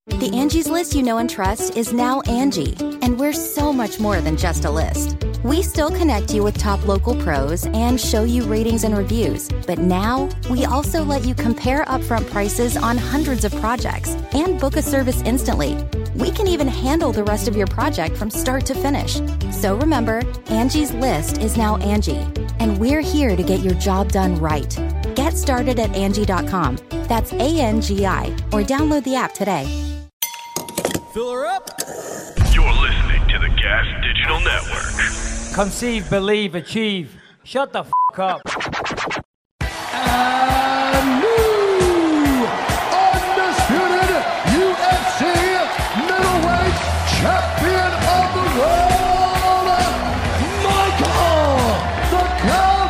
The Angie's List you know and trust is now Angie, and we're so much more than just a list. We still connect you with top local pros and show you ratings and reviews, but now we also let you compare upfront prices on hundreds of projects and book a service instantly. We can even handle the rest of your project from start to finish. So remember, Angie's List is now Angie, and we're here to get your job done right. Get started at Angie.com. That's ANGI, or download the app today. Fill her up. You're listening to the Gas Digital Network. Conceive, believe, achieve. Shut the f*** up. And new undisputed UFC middleweight champion of the world, Michael the Count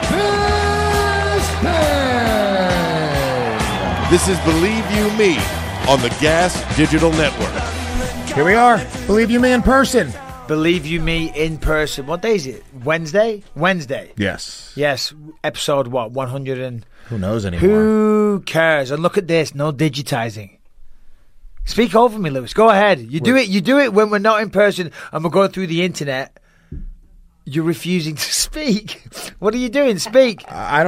Bisping. This is Believe You Me on the Gas Digital Network. Here we are. Believe You Me in person. Believe You Me in person. What day is it? Wednesday? Wednesday. Yes. Yes. Episode what? 100 and... Who knows anymore? Who cares? And look at this. No digitizing. Speak over me, Lewis. Go ahead. You do it when we're not in person and we're going through the internet. You're refusing to speak. What are you doing? Speak.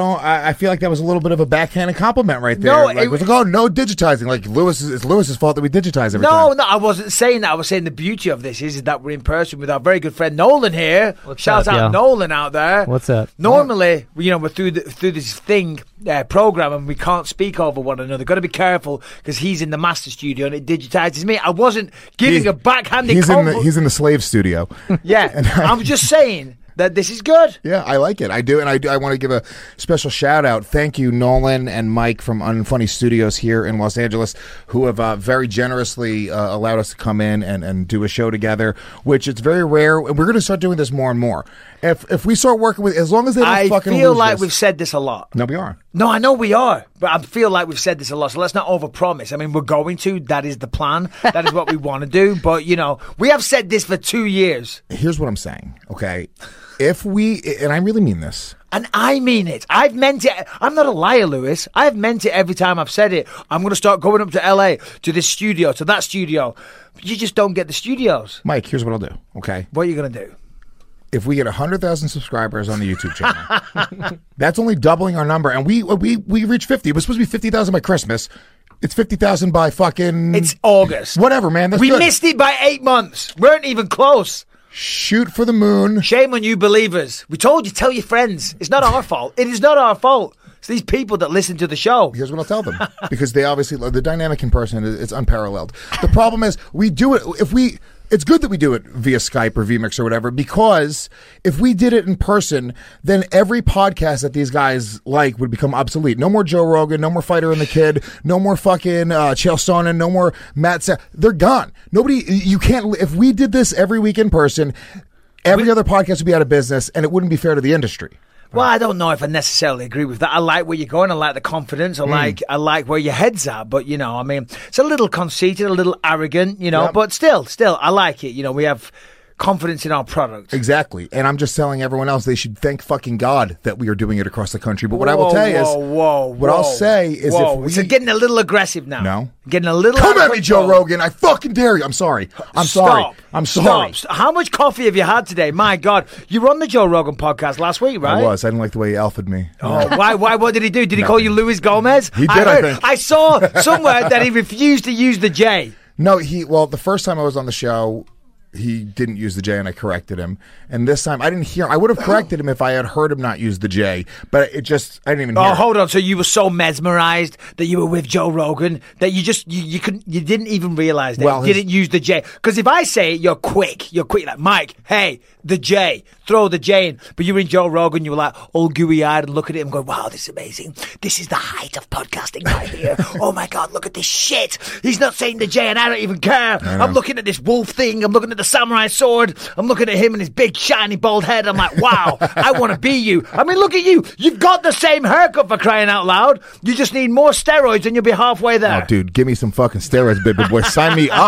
I feel like that was a little bit of a backhanded compliment right there. No, like, it was like, oh, no digitizing. Like it's Lewis's fault that we digitize every time. No, I wasn't saying that. I was saying the beauty of this is that we're in person with our very good friend Nolan here. Shout out Nolan out there. What's up? Normally, we're through this thing program and we can't speak over one another. Got to be careful because he's in the master studio and it digitizes me. I wasn't giving a backhanded compliment. He's in the slave studio. Yeah, I'm just saying that this is good. Yeah, I like it. I do, and I want to give a special shout out. Thank you, Nolan and Mike from Unfunny Studios here in Los Angeles, who have very generously allowed us to come in and do a show together, which it's very rare. And we're going to start doing this more and more. If we start working with, as long as they don't fucking lose I feel like this. we've said this a lot. No, we are. No, I know we are, but I feel like we've said this a lot, so let's not overpromise. I mean, we're going to. That is the plan. That is what we want to do. But, we have said this for 2 years. Here's what I'm saying, okay? If we, and I really mean this. And I mean it. I've meant it. I'm not a liar, Lewis. I've meant it every time I've said it. I'm going to start going up to LA, to this studio, to that studio. You just don't get the studios. Mike, here's what I'll do, okay? What are you going to do? If we get 100,000 subscribers on the YouTube channel, that's only doubling our number. And we reached 50. It was supposed to be 50,000 by Christmas. It's 50,000 by fucking... It's August. Whatever, man. That's we good. missed it by 8 months. Weren't even close. Shoot for the moon. Shame on you believers. We told you, tell your friends. It's not our fault. It is not our fault. It's these people that listen to the show. Here's what I'll tell them. Because they obviously... The dynamic in person is unparalleled. The problem is, we do it... It's good that we do it via Skype or vMix or whatever, because if we did it in person, then every podcast that these guys like would become obsolete. No more Joe Rogan, no more Fighter and the Kid, no more fucking Chael Sonnen, no more Matt they're gone. You can't, if we did this every week in person, every other podcast would be out of business and it wouldn't be fair to the industry. Well, I don't know if I necessarily agree with that. I like where you're going. I like the confidence. I like where your head's at. But, it's a little conceited, a little arrogant, but still, I like it. We have confidence in our product. Exactly. And I'm just telling everyone else they should thank fucking God that we are doing it across the country. But what I will tell you is, I'll say is if we... It's getting a little aggressive now. No? Getting a little... Come at me, Joe Rogan. I fucking dare you. I'm sorry. I'm sorry. Stop. How much coffee have you had today? My God. You were on the Joe Rogan podcast last week, right? I was. I didn't like the way he alphaed me. Oh, why? What did he do? Did he call you Luis Gomez? He did, I think. I saw somewhere that he refused to use the J. No, the first time I was on the show... He didn't use the J, and I corrected him. And this time, I didn't hear. I would have corrected him if I had heard him not use the J, but I didn't even hear. Oh, hold on! So you were so mesmerized that you were with Joe Rogan that you didn't even realize that you didn't use the J. Because if I say it, you're quick. Like Mike. Hey, the J. Throw the J in. But you were in Joe Rogan. You were like all gooey eyed and look at it and going, "Wow, this is amazing. This is the height of podcasting right here. Oh my God, look at this shit. He's not saying the J, and I don't even care. I'm looking at this wolf thing. I'm looking at the samurai sword. I'm looking at him and his big shiny bald head. I'm like, wow, I want to be you. I mean, look at you. You've got the same haircut, for crying out loud. You just need more steroids and you'll be halfway there." Oh, dude, give me some fucking steroids, baby boy. Sign me up.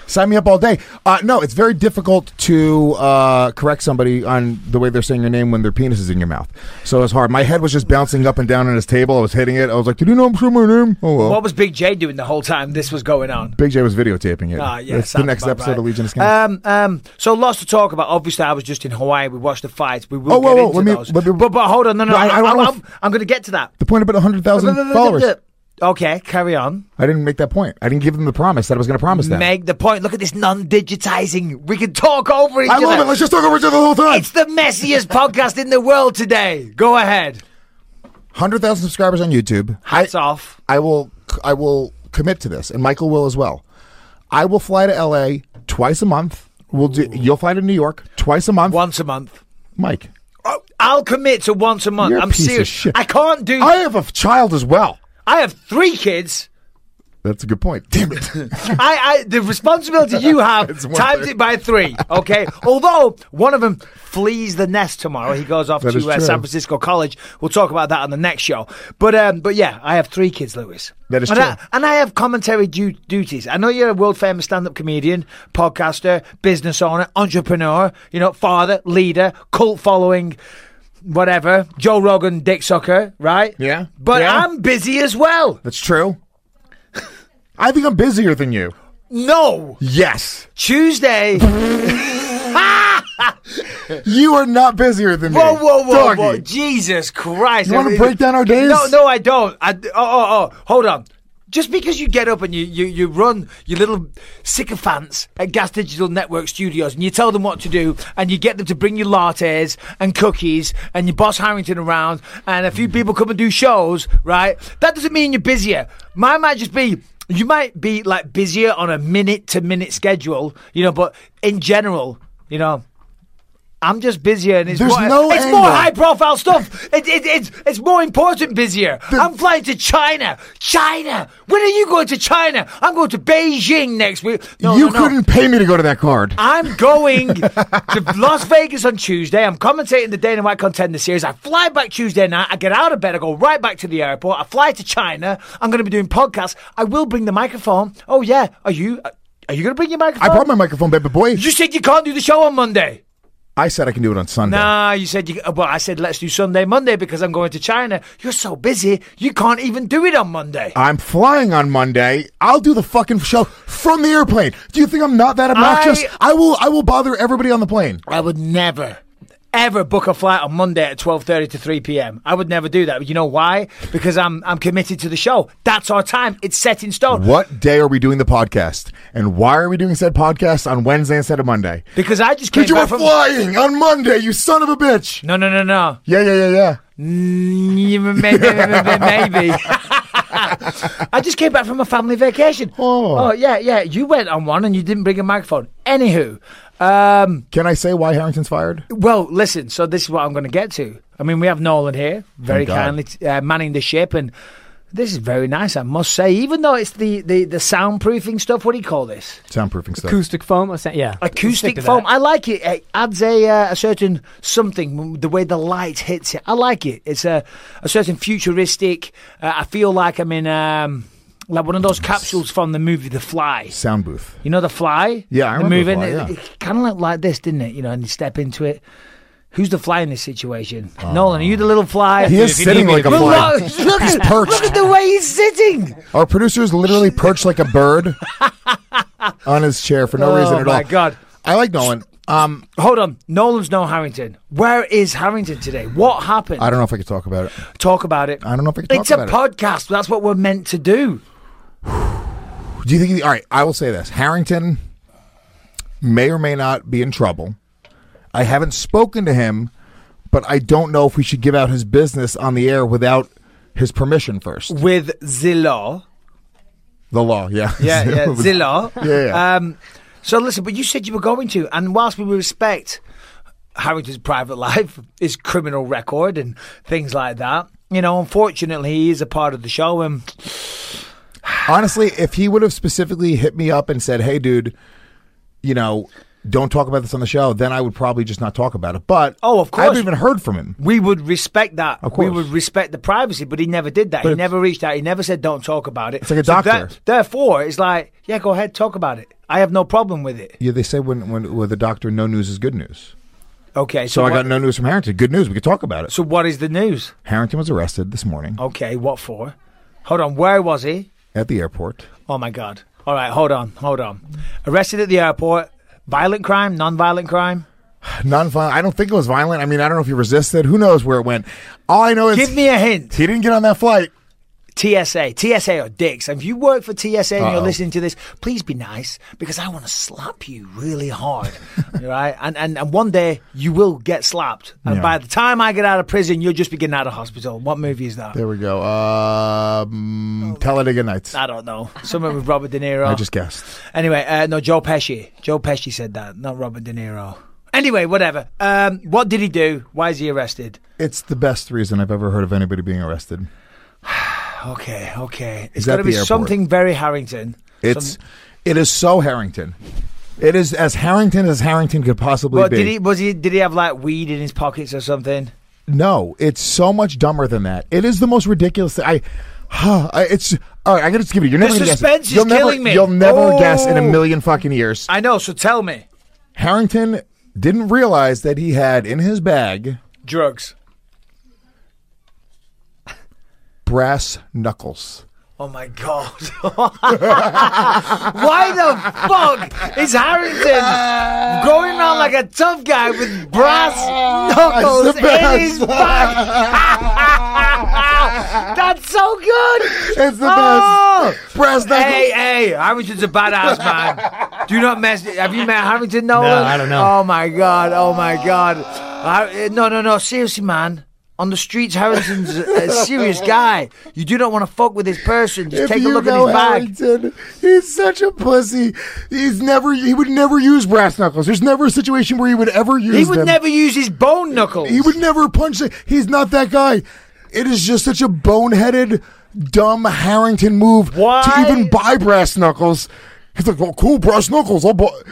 Sign me up all day. No, it's very difficult to correct somebody on the way they're saying your name when their penis is in your mouth. So it's hard. My head was just bouncing up and down on his table. I was hitting it. I was like, did you know I'm saying my name? Oh, well. What was Big J doing the whole time this was going on? Big J was videotaping it. Yeah, it's the next episode right. of Legion of Skanks. So lots to talk about. Obviously, I was just in Hawaii. We watched the fights. We will whoa, get into those. But hold on. No, I'm going to get to that. The point about 100,000 followers. Okay, carry on. I didn't make that point. I didn't give them the promise that I was going to promise them. Make the point. Look at this non-digitizing. We can talk over each other. I love it. Let's just talk over each other the whole time. It's the messiest podcast in the world today. Go ahead. 100,000 subscribers on YouTube. Hats off. I will commit to this, and Michael will as well. I will fly to LA twice a month. You'll fly to New York twice a month. Once a month. Mike. I'll commit to once a month. You're I'm a piece serious. of shit. I can't do. I have a child as well. I have 3 kids. That's a good point. Damn it. The responsibility you have times it by 3. Okay. Although one of them flees the nest tomorrow, he goes off to San Francisco College. We'll talk about that on the next show. But yeah, I have 3 kids, Lewis. That is true. And I have commentary duties. I know you're a world famous stand-up comedian, podcaster, business owner, entrepreneur. Father, leader, cult following. Whatever, Joe Rogan, dick sucker, right? Yeah. But I'm busy as well. That's true. I think I'm busier than you. No. Yes. Tuesday. You are not busier than me. Whoa. Jesus Christ. You want to break down our days? No, I don't. Hold on. Just because you get up and you run your little sycophants at Gas Digital Network Studios and you tell them what to do and you get them to bring you lattes and cookies and your boss Harrington around and a few people come and do shows, right? That doesn't mean you're busier. Mine might just be, you might be like busier on a minute-to-minute schedule, but in general, I'm just busier, and it's more high-profile stuff. It's more important busier. I'm flying to China. When are you going to China? I'm going to Beijing next week. You couldn't pay me to go to that card. I'm going to Las Vegas on Tuesday. I'm commentating the Dana White Contender Series. I fly back Tuesday night. I get out of bed. I go right back to the airport. I fly to China. I'm going to be doing podcasts. I will bring the microphone. Oh yeah, are you going to bring your microphone? I brought my microphone, baby boy. You said you can't do the show on Monday. I said I can do it on Sunday. Nah, you said I said let's do Sunday, Monday because I'm going to China. You're so busy, you can't even do it on Monday. I'm flying on Monday. I'll do the fucking show from the airplane. Do you think I'm not that obnoxious? I will bother everybody on the plane. I would never, ever book a flight on Monday at 12:30 to 3 p.m. I would never do that. You know why? Because I'm committed to the show. That's our time. It's set in stone. What day are we doing the podcast? And why are we doing said podcast on Wednesday instead of Monday? Because I just came back from... you were flying on Monday, you son of a bitch. No. Yeah. Maybe. I just came back from a family vacation. Oh, yeah. You went on one and you didn't bring a microphone. Anywho. Can I say why Harrington's fired? Well, listen, so this is what I'm going to get to. I mean, we have Nolan here, very kindly manning the ship, and this is very nice, I must say, even though it's the soundproofing stuff. What do you call this? Soundproofing stuff. Acoustic foam? Yeah. Acoustic foam. I like it. It adds a certain something, the way the light hits it. I like it. It's a certain futuristic, I feel like I'm in... like one of those capsules from the movie The Fly. Sound booth. You know The Fly? Yeah, I remember The Fly, yeah. It kind of looked like this, didn't it? And you step into it. Who's the fly in this situation? Nolan, are you the little fly? He is sitting like a fly. Look at the way he's sitting. Our producer's literally perched like a bird on his chair for no reason at all. Oh, my God. I like Nolan. Hold on. Nolan's no Harrington. Where is Harrington today? What happened? I don't know if I can talk about it. Talk about it. I don't know if I can talk about it. It's a podcast. That's what we're meant to do. Do you think... all right, I will say this. Harrington may or may not be in trouble. I haven't spoken to him, but I don't know if we should give out his business on the air without his permission first. With the law. The law, yeah. Yeah, the law. Yeah. So listen, but you said you were going to, and whilst we respect Harrington's private life, his criminal record and things like that, unfortunately he is a part of the show. And honestly, if he would have specifically hit me up and said, hey, dude, don't talk about this on the show, then I would probably just not talk about it. But of course. I haven't even heard from him. We would respect that. Of course. We would respect the privacy, but he never did that. He never reached out. He never said, don't talk about it. It's like a doctor. Therefore, it's like, yeah, go ahead, talk about it. I have no problem with it. Yeah, they say when with a doctor, no news is good news. Okay. So I got no news from Harrington. Good news. We could talk about it. So what is the news? Harrington was arrested this morning. Okay, what for? Hold on, where was he? At the airport. Oh, my God. All right, hold on. Arrested at the airport. Violent crime? Non-violent crime? Non-violent. I don't think it was violent. I mean, I don't know if he resisted. Who knows where it went. All I know is... Give me a hint. He didn't get on that flight. TSA are dicks. And if you work for TSA and you're listening to this, please be nice, because I want to slap you really hard, right? And one day you will get slapped. And by the time I get out of prison, you'll just be getting out of hospital. What movie is that? There we go. Talladega Nights. I don't know. Something with Robert De Niro. I just guessed. Anyway, no, Joe Pesci. Joe Pesci said that, not Robert De Niro. Anyway, whatever. What did he do? Why is he arrested? It's the best reason I've ever heard of anybody being arrested. Okay. It's got to be something very Harrington. It is so Harrington. It is as Harrington could possibly be. Did he have like weed in his pockets or something? No, it's so much dumber than that. It is the most ridiculous thing. It's all right. I got to just give it. You're never going to guess. The suspense is killing me. You'll never guess in a million fucking years. I know. So tell me. Harrington didn't realize that he had in his bag drugs. Brass knuckles. Oh my God. Why the fuck is Harrington going around like a tough guy with brass knuckles in his back? That's so good. It's the best. Brass knuckles. Hey, Harrington's a badass man. Do not mess. Have you met Harrington Nolan? No, I don't know. Oh my God. No. Seriously, man. On the streets, Harrington's a serious guy. You do not want to fuck with this person. Just take a look at his bag. Harrington, he's such a pussy. He would never use brass knuckles. There's never a situation where he would ever use them. He would never use his bone knuckles. He would never punch it. He's not that guy. It is just such a boneheaded, dumb Harrington move to even buy brass knuckles. He's like, oh, cool, brass knuckles.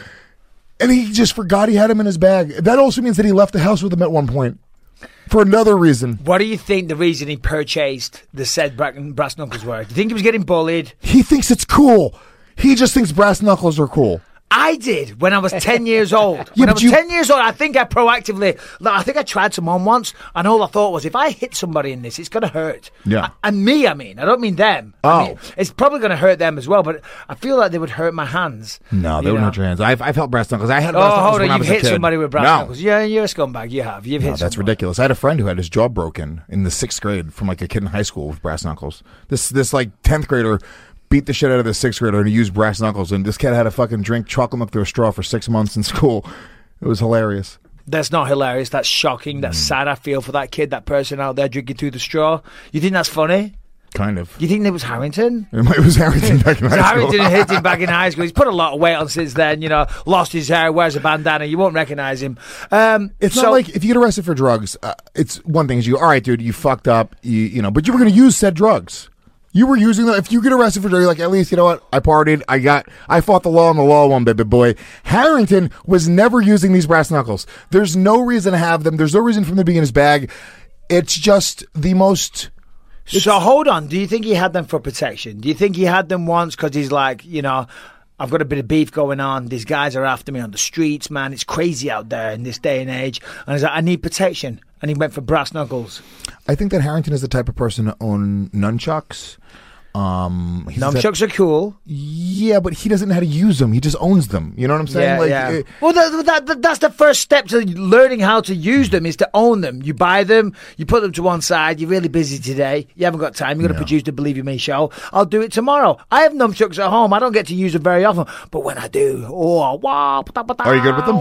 And he just forgot he had him in his bag. That also means that he left the house with him at one point. For another reason. What do you think the reason he purchased the said brass knuckles were? Do you think he was getting bullied? He thinks it's cool. He just thinks brass knuckles are cool. I did when I was 10 years old. When I was 10 years old, I think I tried some on once, and all I thought was, if I hit somebody in this, it's going to hurt. Yeah. I don't mean them. I mean, it's probably going to hurt them as well, but I feel like they would hurt my hands. No, they wouldn't hurt your hands. I've held brass knuckles. I had brass knuckles when I was a kid. You've hit somebody with brass knuckles. Yeah, you're a scumbag. You have. You've hit that's ridiculous. I had a friend who had his jaw broken in the 6th grade from like a kid in high school with brass knuckles. This like 10th grader beat the shit out of the 6th grader and he used brass knuckles, and this kid had to fucking drink chocolate milk through a straw for 6 months in school. It was hilarious. That's not hilarious. That's shocking. That's sad. I feel for that kid, that person out there drinking through the straw. You think that's funny? Kind of. You think it was Harrington? It was Harrington back in high school. Harrington hit him back in high school. He's put a lot of weight on since then. Lost his hair, wears a bandana. You won't recognize him. It's not like if you get arrested for drugs, it's one thing is all right, dude, you fucked up, but you were going to use said drugs. You were using them. If you get arrested for drugs, you're like, at least, you know what? I partied. I fought the law and the law won, baby boy. Harrington was never using these brass knuckles. There's no reason to have them. There's no reason for them to be in his bag. It's just the most... So hold on. Do you think he had them for protection? Do you think he had them once because he's like, I've got a bit of beef going on. These guys are after me on the streets, man. It's crazy out there in this day and age. And he's like, I need protection. And he went for brass knuckles. I think that Harrington is the type of person to own nunchucks. Nunchucks are cool. Yeah, but he doesn't know how to use them. He just owns them. You know what I'm saying? Yeah. Well, that's the first step to learning how to use them, is to own them. You buy them, you put them to one side. You're really busy today. You haven't got time. You're going to produce the Believe You Me show. I'll do it tomorrow. I have nunchucks at home. I don't get to use them very often. But when I do, are you good with them?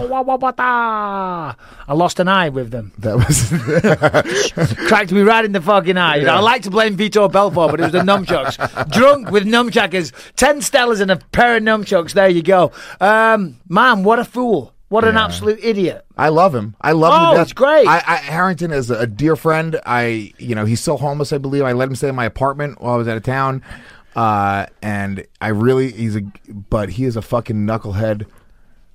I lost an eye with them. That was... Cracked me right in the fucking eye. I like to blame Vito Belfort, but it was the nunchucks. Drunk with nunchuckers. 10 Stellas and a pair of nunchucks. There you go. Man, what a fool. What an absolute idiot. I love him. I love him. It's great. Harrington is a dear friend. He's still homeless, I believe. I let him stay in my apartment while I was out of town. And but he is a fucking knucklehead.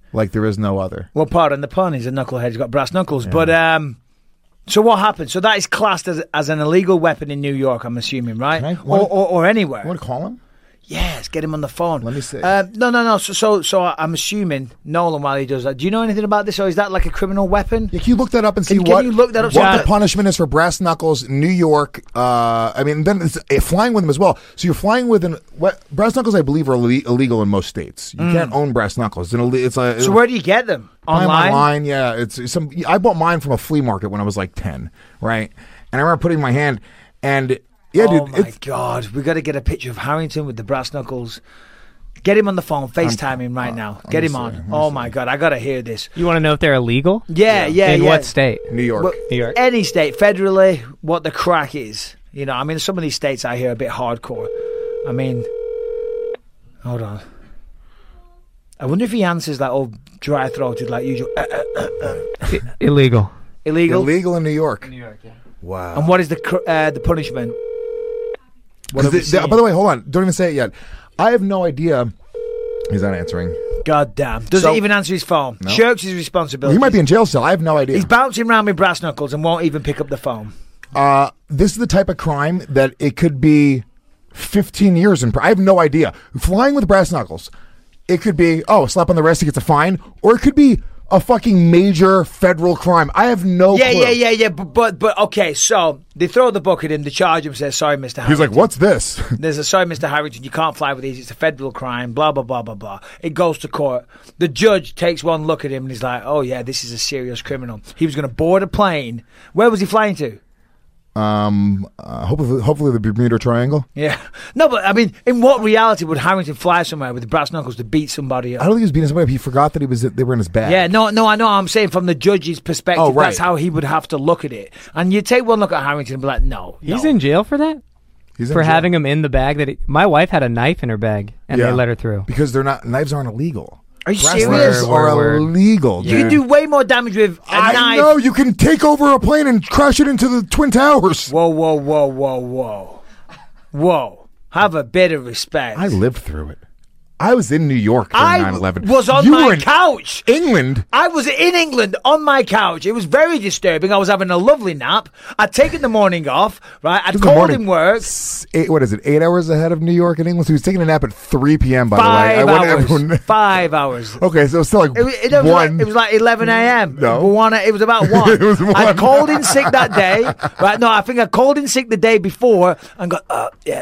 like there is no other. Well, pardon the pun. He's a knucklehead. He's got brass knuckles. Yeah. But so what happened? So that is classed as an illegal weapon in New York, I'm assuming, right? Or anywhere. You want to call him? Yes, get him on the phone. Let me see. No. So I'm assuming Nolan, while he does that, do you know anything about this, or is that like a criminal weapon? Yeah, can you look that up and see can you look that up? What the punishment is for brass knuckles in New York? I mean, then it's flying with them as well. So you're flying with brass knuckles, I believe, are illegal in most states. You can't own brass knuckles. So where do you get them? Online? Yeah, it's some. I bought mine from a flea market when I was like 10, right? And I remember putting my hand and. Yeah, oh dude, my God, we got to get a picture of Harrington with the brass knuckles. Get him on the phone, FaceTime him right now. Get him on. Oh my God, I got to hear this. You want to know if they're illegal? Yeah. In what state? New York. Well, New York. Any state, federally, what the crack is. You know, I mean, some of these states I hear are a bit hardcore. I mean, hold on. I wonder if he answers that old dry-throated like usual. Illegal. Illegal? Illegal in New York. New York, yeah. Wow. And what is the punishment? By the way, hold on. Don't even say it yet. I have no idea. He's not answering. God damn. Doesn't even answer his phone. No. Shirks his responsibility. He might be in jail still. I have no idea. He's bouncing around with brass knuckles and won't even pick up the phone. This is the type of crime that it could be 15 years in. I have no idea. Flying with brass knuckles. It could be, a slap on the wrist, he gets a fine. Or it could be a fucking major federal crime. I have no clue. Yeah. But okay, so they throw the book at him, they charge him, says, sorry, Mr. Harrington. He's like, what's this? There's a, sorry, Mr. Harrington, you can't fly with these. It's a federal crime, blah, blah, blah, blah, blah. It goes to court. The judge takes one look at him and he's like, oh, yeah, this is a serious criminal. He was going to board a plane. Where was he flying to? Hopefully the Bermuda Triangle. Yeah. No, but I mean, in what reality would Harrington fly somewhere with brass knuckles to beat somebody up? I don't think he was beating somebody up. He forgot that they were in his bag. Yeah, no, I know. I'm saying from the judge's perspective, right. That's how he would have to look at it. And you take one look at Harrington and be like, no. He's in jail for that? For having him in the bag my wife had a knife in her bag and they let her through. Because knives aren't illegal. Are you brass serious? Knuckles are illegal, dude. You can do way more damage with a knife. I know. You can take over a plane and crash it into the Twin Towers. Whoa. Have a bit of respect. I lived through it. I was in New York during 9/11. I was on my couch. England. I was in England on my couch. It was very disturbing. I was having a lovely nap. I'd taken the morning off, right? I'd called in work. 8 hours ahead of New York and England? So he was taking a nap at 3 p.m., by the way. 5 hours. Okay, so it was still like it was like 11 a.m. No. It was about 1. It was 1. I called in sick that day. Right? No, I think I called in sick the day before and got,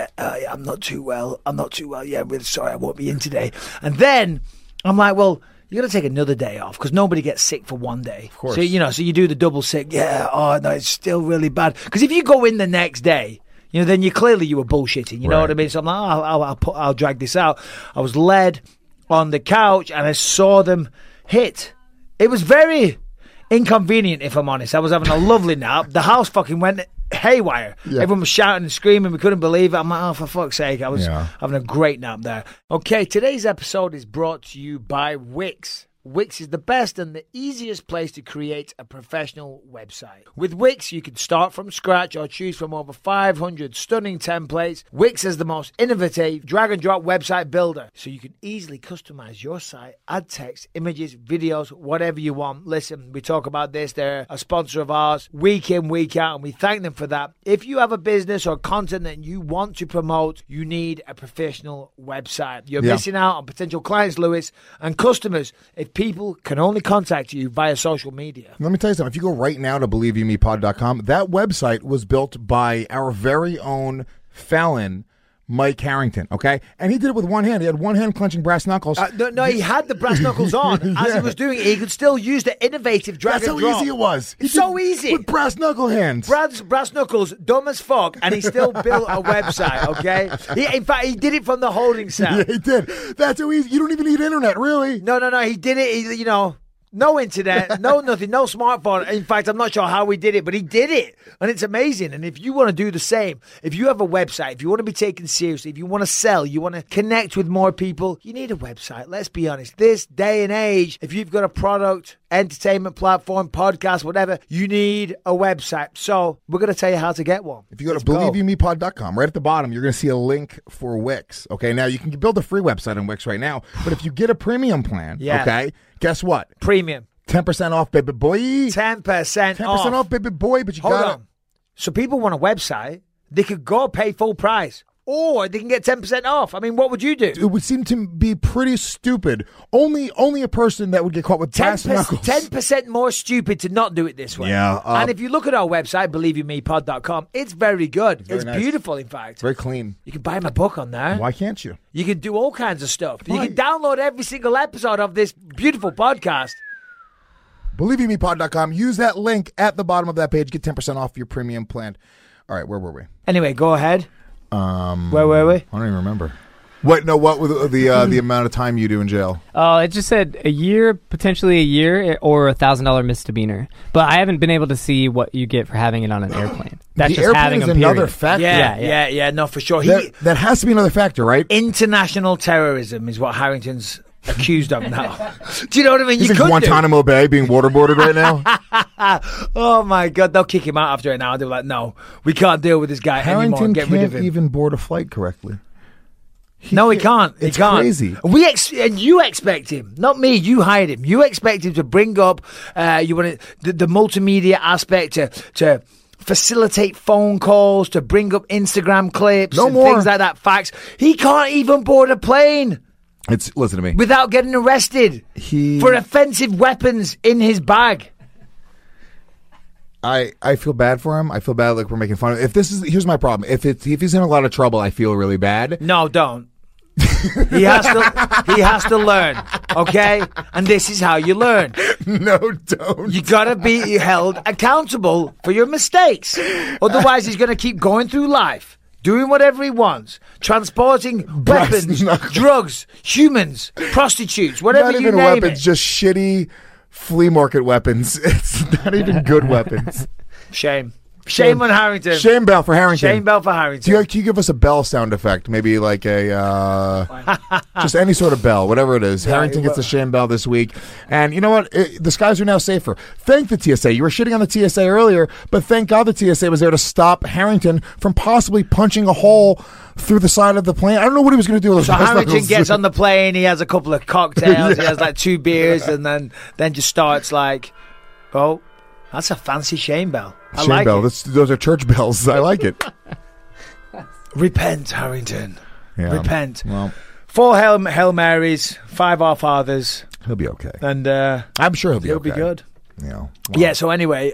I'm not too well. Yeah, I'm really sorry. I won't be in today. And then I'm like, well, you got to take another day off because nobody gets sick for one day. Of course. So, so you do the double sick. Yeah. Oh, no, it's still really bad. Because if you go in the next day, then you were bullshitting. You know what I mean? So I'm like, I'll drag this out. I was led on the couch and I saw them hit. It was very inconvenient, if I'm honest. I was having a lovely nap. The house fucking went haywire. Yeah. Everyone was shouting and screaming. We couldn't believe it. I'm like, oh, for fuck's sake. I was having a great nap there. Okay, today's episode is brought to you by Wix. Wix is the best and the easiest place to create a professional website. With Wix, you can start from scratch or choose from over 500 stunning templates. Wix is the most innovative drag-and-drop website builder, so you can easily customize your site, add text, images, videos, whatever you want. Listen, we talk about this. They're a sponsor of ours week in, week out, and we thank them for that. If you have a business or content that you want to promote, you need a professional website. You're missing out on potential clients, Lewis, and customers if people can only contact you via social media. Let me tell you something. If you go right now to BelieveYouMePod.com, that website was built by our very own Fallon, Mike Harrington, okay? And he did it with one hand. He had one hand clenching brass knuckles. No, he had the brass knuckles on. As he was doing it, he could still use the innovative drag and drop. That's how easy it was. It's so easy. With brass knuckle hands. Brass knuckles, dumb as fuck, and he still built a website, okay? In fact, he did it from the holding cell. Yeah, he did. That's how easy. You don't even need internet, really. No, he did it, no internet, no nothing, no smartphone. In fact, I'm not sure how he did it, but he did it. And it's amazing. And if you want to do the same, if you have a website, if you want to be taken seriously, if you want to sell, you want to connect with more people, you need a website. Let's be honest. This day and age, if you've got a product, entertainment platform, podcast, whatever, you need a website. So we're going to tell you how to get one. If you go to BelieveYouMePod.com, right at the bottom, you're going to see a link for Wix. Okay, now you can build a free website on Wix right now, but if you get a premium plan, okay, guess what? Premium. 10% off, baby boy. 10% 10% off, baby boy, but you Hold got on. So people want a website, they could go pay full price. Or they can get 10% off. I mean, what would you do? It would seem to be pretty stupid. Only a person that would get caught with brass knuckles. 10% more stupid to not do it this way. Yeah. And if you look at our website, BelieveYouMePod.com, it's very good. It's nice. Beautiful, in fact. Very clean. You can buy my book on there. Why can't you? You can do all kinds of stuff. Why? You can download every single episode of this beautiful podcast. BelieveYouMePod.com. Use that link at the bottom of that page. Get 10% off your premium plan. All right, where were we? Anyway, go ahead. Where were we? I don't even remember. What was the amount of time you do in jail? Oh, it just said a year, potentially a year, or $1,000 misdemeanor. But I haven't been able to see what you get for having it on an airplane. That's the just airplane having is a another period. factor. Yeah, no, for sure. That has to be another factor, right? International terrorism is what Harrington's accused of now. Do you know what I mean? He's you in could Guantanamo Bay being waterboarded right now. Oh my God, they'll kick him out after an hour. They're like, no, we can't deal with this guy anymore. Harrington Get rid of him. can't even board a flight correctly. He can't. It's he can't. crazy. And you expect him, not me. You hired him. You expect him to bring up the multimedia aspect to facilitate phone calls, to bring up Instagram clips, things like that. Facts. He can't even board a plane. Listen to me. Without getting arrested for offensive weapons in his bag. I feel bad for him. I feel bad like we're making fun of him. Here's my problem. If he's in a lot of trouble, I feel really bad. No, don't. He has to learn, okay? And this is how you learn. No, don't. You gotta be held accountable for your mistakes. Otherwise, he's gonna keep going through life, doing whatever he wants, transporting weapons, drugs, humans, prostitutes, whatever you name it. Not even weapons, just shitty flea market weapons. It's not even good weapons. Shame on Harrington. Shame bell for Harrington. Shame bell for Harrington. Can you give us a bell sound effect? Maybe like a just any sort of bell, whatever it is. Harrington gets a shame bell this week. And you know what? The skies are now safer. Thank the TSA. You were shitting on the TSA earlier, but thank God the TSA was there to stop Harrington from possibly punching a hole through the side of the plane. I don't know what he was going to do with those. So Harrington gets on the plane. He has a couple of cocktails. He has like 2 beers, and then just starts like, oh, that's a fancy shame bell. I shame like bell. it. Those are church bells. I like it. Repent, Harrington. Yeah. Repent. Well, 4 Hail Marys, 5 Our Fathers. He'll be okay. And I'm sure he'll be he'll okay. be good. Yeah. Well, Yeah, so anyway,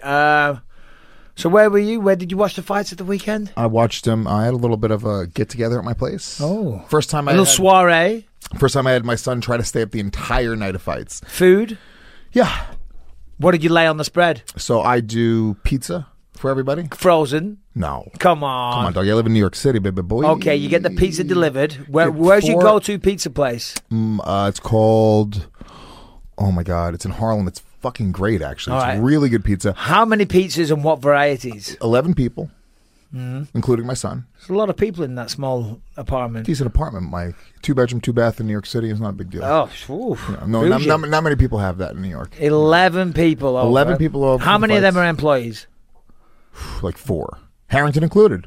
so where were you? Where did you watch the fights at the weekend? I watched him. I had a little bit of a get-together at my place. Oh. First time soiree. First time I had my son try to stay up the entire night of fights. Food? Yeah. What did you lay on the spread? So I do pizza for everybody. Frozen? No. Come on. Come on, dog. I live in New York City, baby boy. Okay, you get the pizza delivered. Where's your go-to pizza place? It's called... Oh, my God. It's in Harlem. It's fucking great, actually. It's really good pizza. How many pizzas and what varieties? 11 people, including my son. There's a lot of people in that small apartment. Decent apartment, Mike. 2-bedroom, 2-bath in New York City is not a big deal. Oh, oof. Yeah, no, not many people have that in New York. 11 people over. 11 people over. How many of them are employees? Like 4. Harrington included.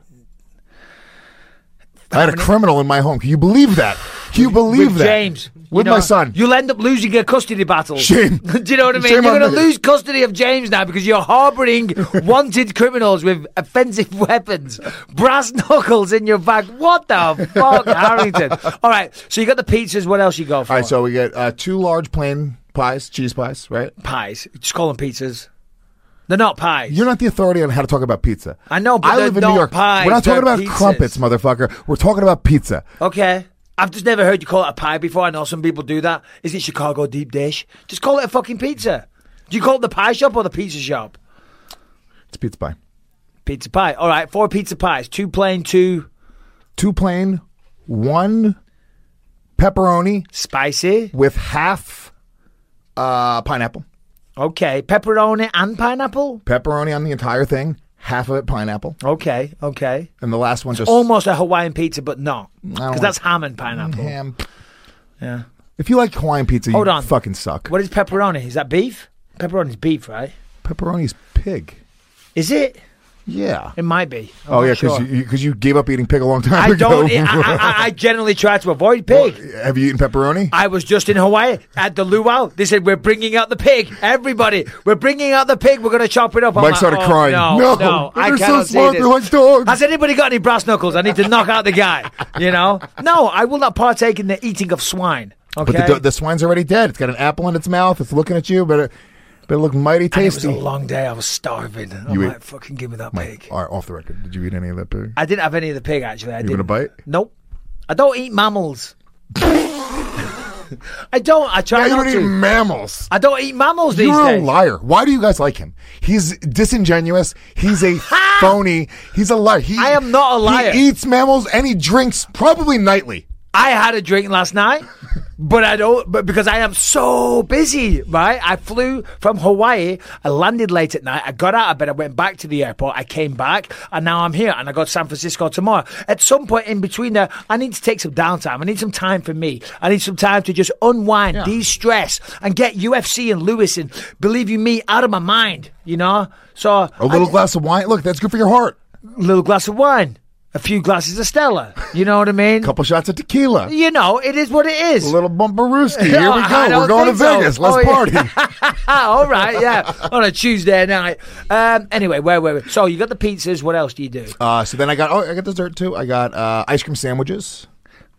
I had a criminal in my home. Can you believe that? Can you believe with that? James. With my son. You'll end up losing a custody battle. Shame. Do you know what I mean? Shame You're on going to me. lose custody of James now because you're harboring wanted criminals with offensive weapons. Brass knuckles in your bag. What the fuck, Harrington? All right, so you got the pizzas. What else you go for? All right, so we get 2 large plain pies, cheese pies, right? Pies. Just call them pizzas. They're not pies. You're not the authority on how to talk about pizza. I know, but I live in not New York. pies. We're not talking They're about pizzas. crumpets, motherfucker. We're talking about pizza. Okay. I've just never heard you call it a pie before. I know some people do that. Is it Chicago deep dish? Just call it a fucking pizza. Do you call it the pie shop or the pizza shop? It's pizza pie. Pizza pie. All right, 4 pizza pies. 2 plain, 2... 2 plain, 1 pepperoni. Spicy. With half pineapple. Okay, pepperoni and pineapple? Pepperoni on the entire thing. Half of it pineapple. Okay. And the last one just... Almost a Hawaiian pizza, but no. Because that's ham and pineapple. Ham. Yeah. If you like Hawaiian pizza, Hold you on. fucking suck. What is pepperoni? Is that beef? Pepperoni's beef, right? Pepperoni's pig. Is it? Yeah. It might be. Oh, yeah, because you gave up eating pig a long time ago. I generally try to avoid pig. Well, have you eaten pepperoni? I was just in Hawaii at the luau. They said, we're bringing out the pig. Everybody, we're bringing out the pig. We're going to chop it up. Mike started crying. No, I they're cannot so smart. see this. They're like dogs. Has anybody got any brass knuckles? I need to knock out the guy. No, I will not partake in the eating of swine. Okay? But the swine's already dead. It's got an apple in its mouth. It's looking at you, but it looked mighty tasty. And it was a long day. I was starving. I'm like, fucking give me that pig. All right, off the record. Did you eat any of that pig? I didn't have any of the pig, actually. I didn't. Even a bite? Nope. I don't eat mammals. I don't. I try not to. You don't eat mammals. I don't eat mammals these days. You're a liar. Why do you guys like him? He's disingenuous. He's a phony. He's a liar. I am not a liar. He eats mammals and he drinks probably nightly. I had a drink last night, but because I am so busy, right? I flew from Hawaii, I landed late at night, I got out of bed, I went back to the airport, I came back, and now I'm here, and I go to San Francisco tomorrow. At some point in between there, I need to take some downtime. I need some time for me. I need some time to just unwind, de-stress, and get UFC and Lewis and Believe You Me out of my mind, So a little glass of wine, look, that's good for your heart. A little glass of wine. A few glasses of Stella. You know what I mean? A couple shots of tequila. It is what it is. A little bumperooski. Here we go. We're going to Vegas. Let's party. All right, yeah. On a Tuesday night. Anyway, where were we? So you got the pizzas. What else do you do? So then I got dessert too. I got ice cream sandwiches.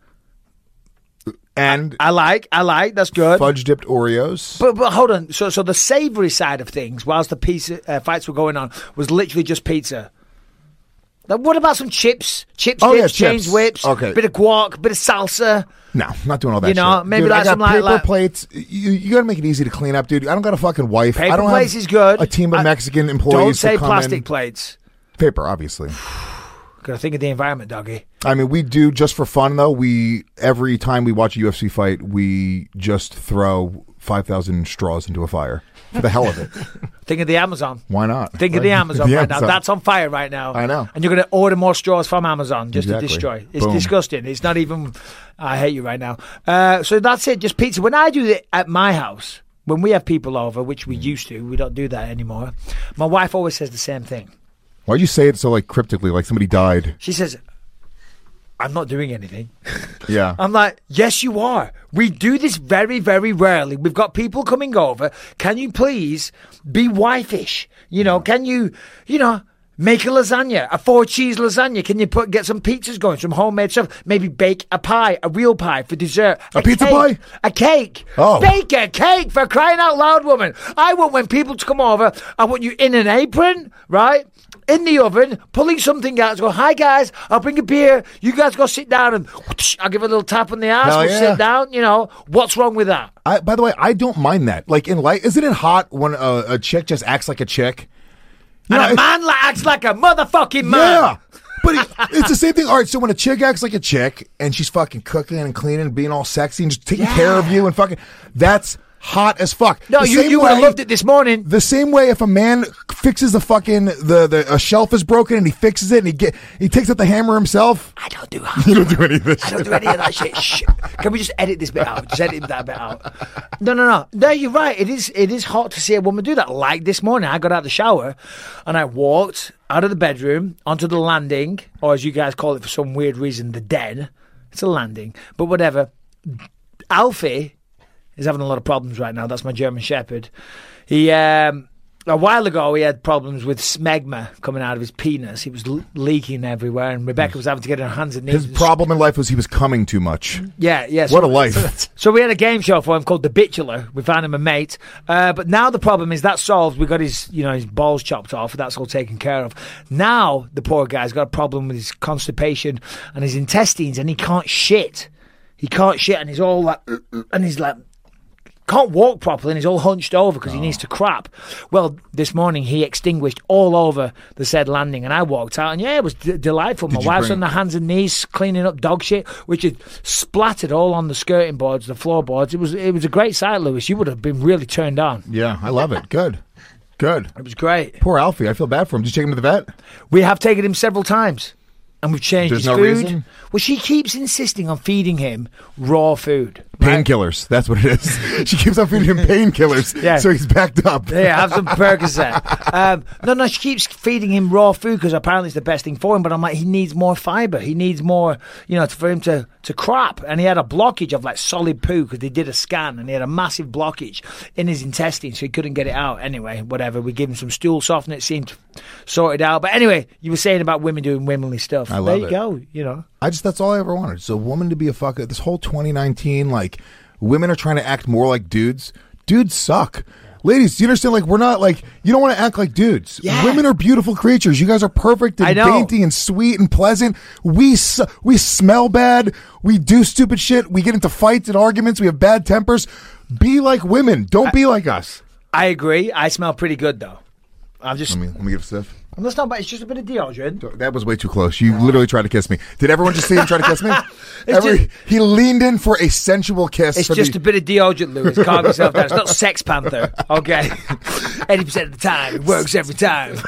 And I like. That's good. Fudge dipped Oreos. But hold on. So the savory side of things, whilst the pizza fights were going on, was literally just pizza. Now, what about some chips? Chips, change whips, bit of guac, bit of salsa. No, not doing all that shit. Maybe dude, like some paper plates. You got to make it easy to clean up, dude. I don't got a fucking wife. Paper I don't plates have is good. A team of Mexican employees. Don't say to come plastic in. plates. Paper, obviously. Got to think of the environment, doggy. I mean, we do just for fun though. Every time we watch a UFC fight, we just throw 5,000 straws into a fire for the hell of it. Think of the Amazon. Why not? Think of the Amazon right now. That's on fire right now. I know. And you're going to order more straws from Amazon just to destroy. It's Boom. Disgusting. It's not even... I hate you right now. So that's it. Just pizza. When I do it at my house, when we have people over, which we used to, we don't do that anymore, my wife always says the same thing. Why'd you say it so cryptically, like somebody died? She says... I'm not doing anything. Yeah. I'm like, yes, you are. We do this very, very rarely. We've got people coming over. Can you please be wife-ish? Can you, make a lasagna, a 4-cheese lasagna? Can you get some pizzas going, some homemade stuff? Maybe bake a pie, a real pie for dessert. A pizza pie? A cake. Oh. Bake a cake, for crying out loud, woman. I want when people to come over, I want you in an apron, right? In the oven, pulling something out. Go, hi guys, I'll bring a beer. You guys go sit down and whoosh, I'll give a little tap on the ass. Hell We'll yeah. sit down. What's wrong with that? By the way, I don't mind that. Like in life, isn't it hot when a chick just acts like a chick? And a man acts like a motherfucking man. Yeah. But it's the same thing. All right, so when a chick acts like a chick and she's fucking cooking and cleaning and being all sexy and just taking care of you and fucking, that's hot as fuck. No, you would have loved it this morning. The same way if a man fixes a fucking a shelf is broken and he fixes it and he takes out the hammer himself. I don't do You don't do any of this. I don't do any of that shit. Shh. Can we just edit this bit out? Just edit that bit out. No. No, you're right. It is hot to see a woman do that. Like this morning, I got out of the shower and I walked out of the bedroom onto the landing, or as you guys call it for some weird reason, the den. It's a landing, but whatever. Alfie is having a lot of problems right now. That's my German Shepherd. He a while ago he had problems with smegma coming out of his penis. He was leaking everywhere, and Rebecca was having to get her hands and knees. His problem in life was he was coming too much. Yeah. What a life. So we had a game show for him called The Bachelor. We found him a mate. But now the problem is that's solved. We got his balls chopped off. That's all taken care of. Now the poor guy's got a problem with his constipation and his intestines, and he can't shit. And he's all like, and he's like, can't walk properly, and he's all hunched over because he needs to crap. Well, this morning he extinguished all over the said landing, and I walked out, and it was delightful. My wife's on the hands and knees cleaning up dog shit, which had splattered all on the skirting boards, the floorboards. It was a great sight, Lewis. You would have been really turned on. Yeah, I love it. Good. It was great. Poor Alfie. I feel bad for him. Did you take him to the vet? We have taken him several times. And we've changed There's his no food. reason? Well, she keeps insisting on feeding him raw food. Painkillers. That's what it is. She keeps on feeding him painkillers, Yeah. so he's backed up. Yeah, have some Percocet. No, she keeps feeding him raw food because apparently it's the best thing for him. But I'm like, he needs more fiber. He needs more, for him to crap. And he had a blockage of like solid poo because they did a scan and he had a massive blockage in his intestines, so he couldn't get it out. Anyway, whatever. We gave him some stool softener. It seemed sorted out. But anyway, you were saying about women doing womanly stuff. I love there you it. go. That's all I ever wanted. It's a woman to be a fucker. This whole 2019, like, women are trying to act more like dudes. Dudes suck. Ladies, do you understand? Like, we're not like, you don't want to act like dudes. Yeah. Women are beautiful creatures. You guys are perfect and I know. dainty and sweet and pleasant. We smell bad. We do stupid shit. We get into fights and arguments. We have bad tempers. Be like women. Don't be like us. I agree. I smell pretty good though. Let me give a sniff. That's not bad. It's just a bit of deodorant. That was way too close. You literally tried to kiss me. Did everyone just see him try to kiss me? Just- He leaned in for a sensual kiss. It's just a bit of deodorant, Lewis. Calm yourself down. It's not Sex Panther, okay? 80% of the time. It works every time.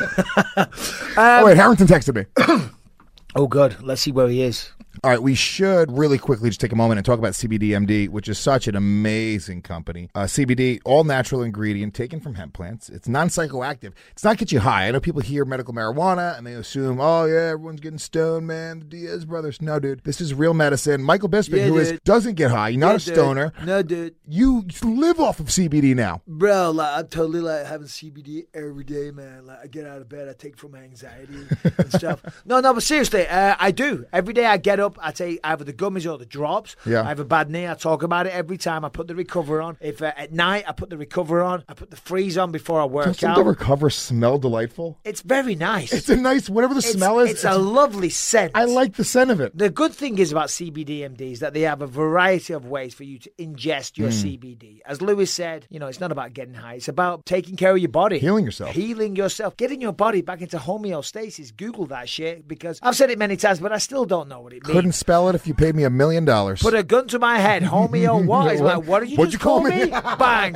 Oh, wait, Harrington texted me. Oh, good. Let's see where he is. All right, we should really quickly just take a moment and talk about CBDMD, which is such an amazing company. CBD, all natural ingredient taken from hemp plants. It's non-psychoactive. It's not get you high. I know people hear medical marijuana and they assume, oh yeah, everyone's getting stoned, man. The Diaz brothers. No, dude. This is real medicine. Michael Bisping, doesn't get high. You're not a stoner. No, dude. You live off of CBD now. Bro, I'm totally having CBD every day, man. I get out of bed, I take it for my anxiety and stuff. No, but seriously, I do. Every day I get up, I take either the gummies or the drops. Yeah. I have a bad knee. I talk about it every time. I put the Recover on. If at night, I put the Recover on. I put the Freeze on before I work Doesn't out. the Recover smell delightful? It's very nice. It's a nice, whatever the smell is. It's a lovely scent. I like the scent of it. The good thing is about CBDMD is that they have a variety of ways for you to ingest your CBD. As Lewis said, it's not about getting high. It's about taking care of your body. Healing yourself. Healing yourself. Getting your body back into homeostasis. Google that shit because I've said it many times, but I still don't know what it means. Couldn't spell it if you paid me $1 million. Put a gun to my head. Homeo what? He's like, what did you What'd just you call me? me? Bang.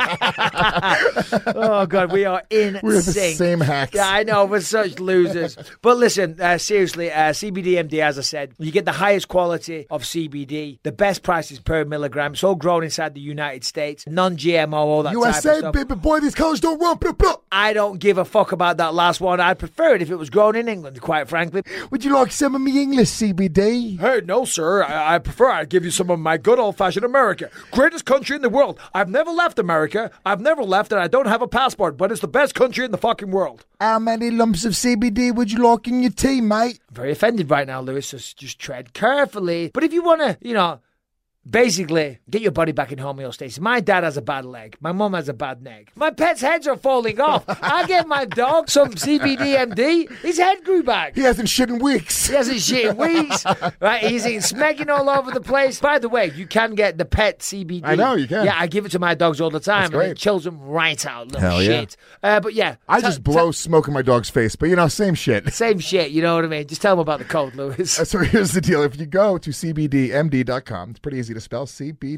Oh, God, we are in We're the sync. same hacks. Yeah, I know. We're such losers. But listen, seriously, CBDMD, as I said, you get the highest quality of CBD, the best prices per milligram. It's all grown inside the United States, non-GMO, all that type of USA, stuff. baby boy, these colors don't run. Blah, blah. I don't give a fuck about that last one. I'd prefer it if it was grown in England, quite frankly. Would you like some of me English CBD? Hey, no, sir. I prefer I'd give you some of my good old-fashioned America. Greatest country in the world. I've never left America. I've never left, and I don't have a passport, but it's the best country in the fucking world. How many lumps of CBD would you like in your tea, mate? I'm very offended right now, Lewis, so just tread carefully. But if you want to, basically, get your body back in homeostasis. My dad has a bad leg. My mum has a bad neck. My pet's heads are falling off. I gave my dog some CBDMD. His head grew back. He hasn't shit in weeks. He hasn't shit in weeks. Right? He's eating smeging all over the place. By the way, you can get the pet CBD. I know, you can. Yeah, I give it to my dogs all the time. That's great. And it chills them right out. Little Hell yeah. shit. But yeah. I just blow smoke in my dog's face, but same shit. Same shit, you know what I mean? Just tell them about the code, Lewis. So here's the deal. If you go to cbdmd.com, it's pretty easy to spell, cbdmd.com,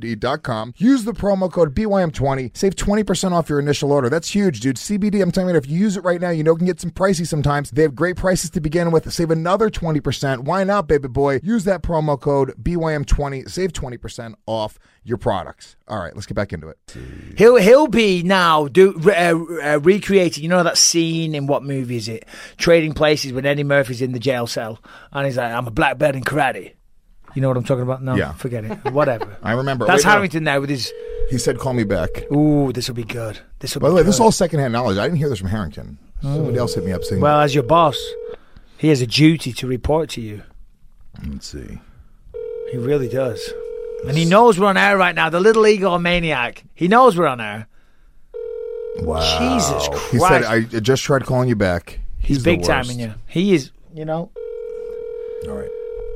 use the promo code BYM20, save 20% off your initial order. That's huge, dude. CBD, I'm telling you, if you use it right now, it can get some pricey sometimes. They have great prices to begin with. Save another 20%. Why not, baby boy? Use that promo code BYM20, save 20% off your products. All right, let's get back into it. He'll be now recreating, that scene in what movie is it? Trading Places when Eddie Murphy's in the jail cell and he's like, I'm a black belt in karate. You know what I'm talking about? No, yeah. Forget it. Whatever. I remember. That's Harrington now with his... He said, call me back. Ooh, this will be good. By the way, this is all secondhand knowledge. I didn't hear this from Harrington. Somebody else hit me up saying... Well, as your boss, he has a duty to report to you. Let's see. He really does. And he knows we're on air right now. The little egomaniac. He knows we're on air. Wow. Jesus Christ. He said, I just tried calling you back. He's big timing you. He is, All right.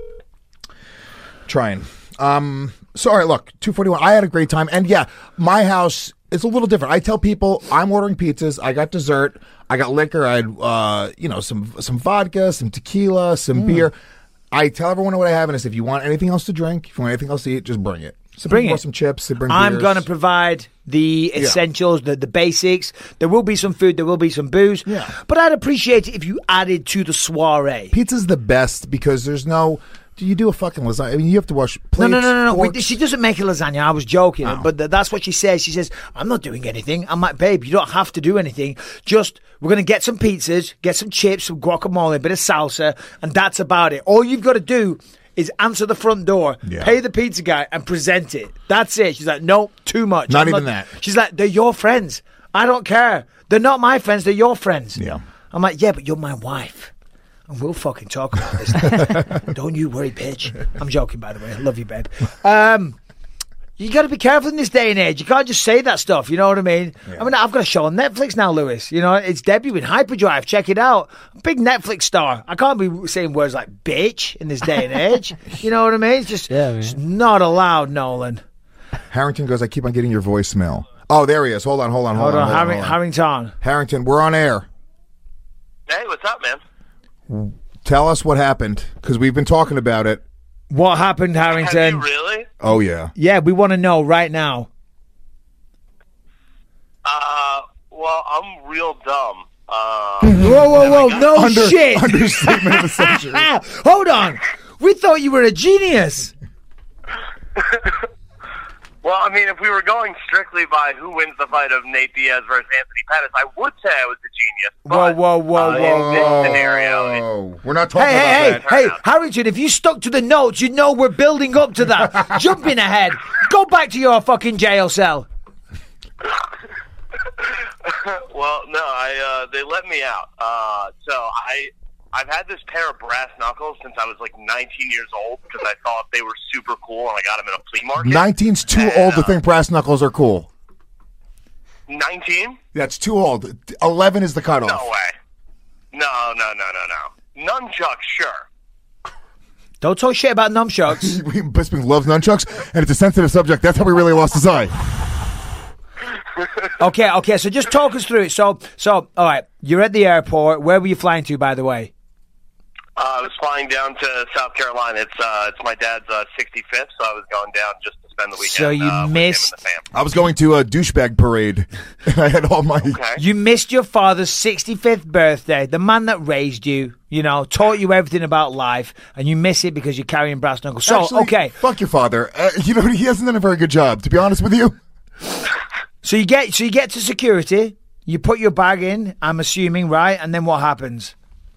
Trying. So, all right, look, 241. I had a great time. And yeah, my house is a little different. I tell people I'm ordering pizzas. I got dessert. I got liquor. I had, some vodka, some tequila, some beer. I tell everyone what I have, and if you want anything else to drink, if you want anything else to eat, just bring it. Bring it. Some chips. They bring I'm beers. going to provide the essentials, the basics. There will be some food. There will be some booze. Yeah. But I'd appreciate it if you added to the soiree. Pizza's the best because there's no... Do you do a fucking lasagna? I mean, you have to wash plates. No. She doesn't make a lasagna. I was joking. But that's what she says. She says, I'm not doing anything. I'm like, babe, you don't have to do anything. Just, we're going to get some pizzas, get some chips, some guacamole, a bit of salsa, and that's about it. All you've got to do is answer the front door, pay the pizza guy, and present it. That's it. She's like, no, too much. Not even that. She's like, they're your friends. I don't care. They're not my friends. They're your friends. Yeah. I'm like, yeah, but you're my wife. And we'll fucking talk about this. Don't you worry, bitch. I'm joking, by the way. I love you, babe. You got to be careful in this day and age. You can't just say that stuff. You know what I mean? Yeah. I mean, I've got a show on Netflix now, Lewis. You know, it's debuting Hyperdrive. Check it out. Big Netflix star. I can't be saying words like bitch in this day and age. You know what I mean? It's just it's not allowed, Nolan. Harrington goes, I keep on getting your voicemail. Oh, there he is. Hold on. Harrington. Harrington, we're on air. Hey, what's up, man? Tell us what happened, because we've been talking about it. What happened, Harrington? Have you really? Oh, yeah. Yeah, we want to know right now. Well, I'm real dumb. Whoa, no shit. Understatement of the century. Hold on. We thought you were a genius. Well, I mean, if we were going strictly by who wins the fight of Nate Diaz versus Anthony Pettis, I would say I was a genius. But, Whoa. In this scenario... We're not talking about that. Hey, Harrington, if you stuck to the notes, you'd know we're building up to that. Jumping ahead. Go back to your fucking jail cell. Well, no, they let me out. So I've had this pair of brass knuckles since I was like 19 years old because I thought they were super cool and I got them in a flea market. 19's too old to think brass knuckles are cool. 19? That's too old. 11 is the cutoff. No way. No. Nunchucks, sure. Don't talk shit about nunchucks. Bisping loves nunchucks, and it's a sensitive subject. That's how we really lost his eye. Okay, so just talk us through it. So, all right, you're at the airport. Where were you flying to, by the way? I was flying down to South Carolina. It's my dad's 65th, so I was going down just to spend the weekend. So you missed. With him and the I was going to a douchebag parade, and I had all my. Okay. You missed your father's 65th birthday. The man that raised you, taught you everything about life, and you miss it because you're carrying brass knuckles. So, Actually, okay, fuck your father. He hasn't done a very good job, to be honest with you. So you get to security. You put your bag in. I'm assuming, right? And then what happens?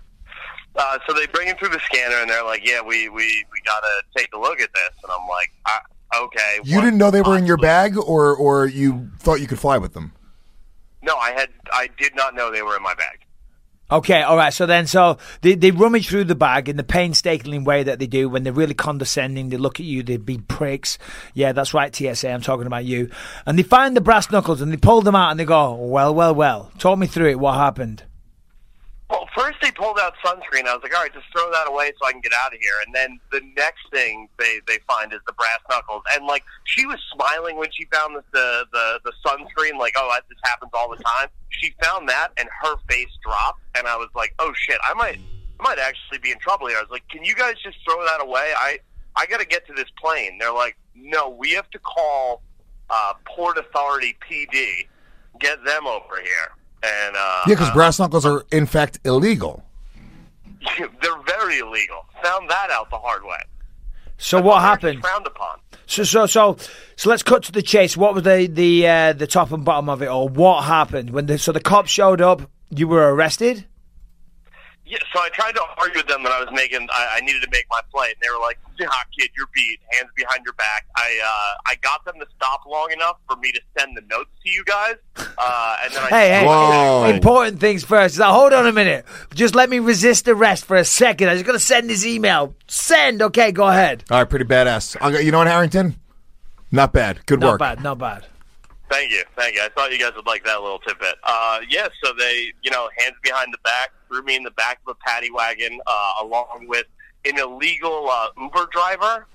So they bring him through the scanner, and they're like, "Yeah, we gotta take a look at this." And I'm like, "Okay." You didn't know they were in your bag, or you thought you could fly with them? No, I did not know they were in my bag. Okay, all right. So they rummage through the bag in the painstaking way that they do when they're really condescending. They look at you, they be pricks. Yeah, that's right, TSA. I'm talking about you. And they find the brass knuckles and they pull them out and they go, well. Talk me through it. What happened? Well, first they pulled out sunscreen. I was like, all right, just throw that away so I can get out of here. And then the next thing they find is the brass knuckles. And, like, she was smiling when she found the sunscreen, like, oh, this happens all the time. She found that, and her face dropped. And I was like, oh, shit, I might actually be in trouble here. I was like, can you guys just throw that away? I got to get to this plane. They're like, no, we have to call Port Authority PD, get them over here. And, because brass knuckles are, in fact, illegal. They're very illegal. Found that out the hard way. So what happened? Frowned upon. So let's cut to the chase. What was the top and bottom of it all? What happened when the cops showed up? You were arrested? Yeah, so I tried to argue with them that I needed to make my flight, and they were like, "Nah, kid, you're beat. Hands behind your back." I got them to stop long enough for me to send the notes to you guys, and then Hey, important things first. So hold on a minute. Just let me resist arrest for a second. I just got to send this email. Send. Okay, go ahead. All right, pretty badass. You know what, Harrington? Not bad. Good work. Not bad. Thank you. I thought you guys would like that little tidbit. So they, hands behind the back, threw me in the back of a paddy wagon, along with an illegal Uber driver,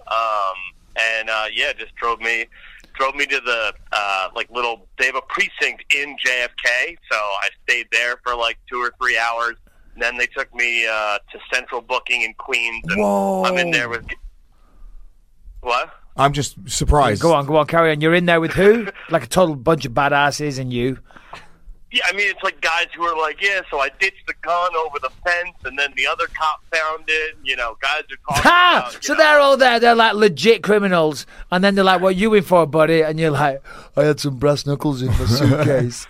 just drove me to the they have a precinct in JFK, so I stayed there for like 2 or 3 hours, and then they took me to Central Booking in Queens, and Whoa. I'm in there with... What? I'm just surprised. Go on, carry on. You're in there with who? Like a total bunch of badasses and you. Yeah, I mean, it's like guys who are like, yeah, so I ditched the gun over the fence, and then the other cop found it. You know, guys are talking about... So they're all there. They're like legit criminals. And then they're like, what you in for, buddy? And you're like, I had some brass knuckles in my suitcase.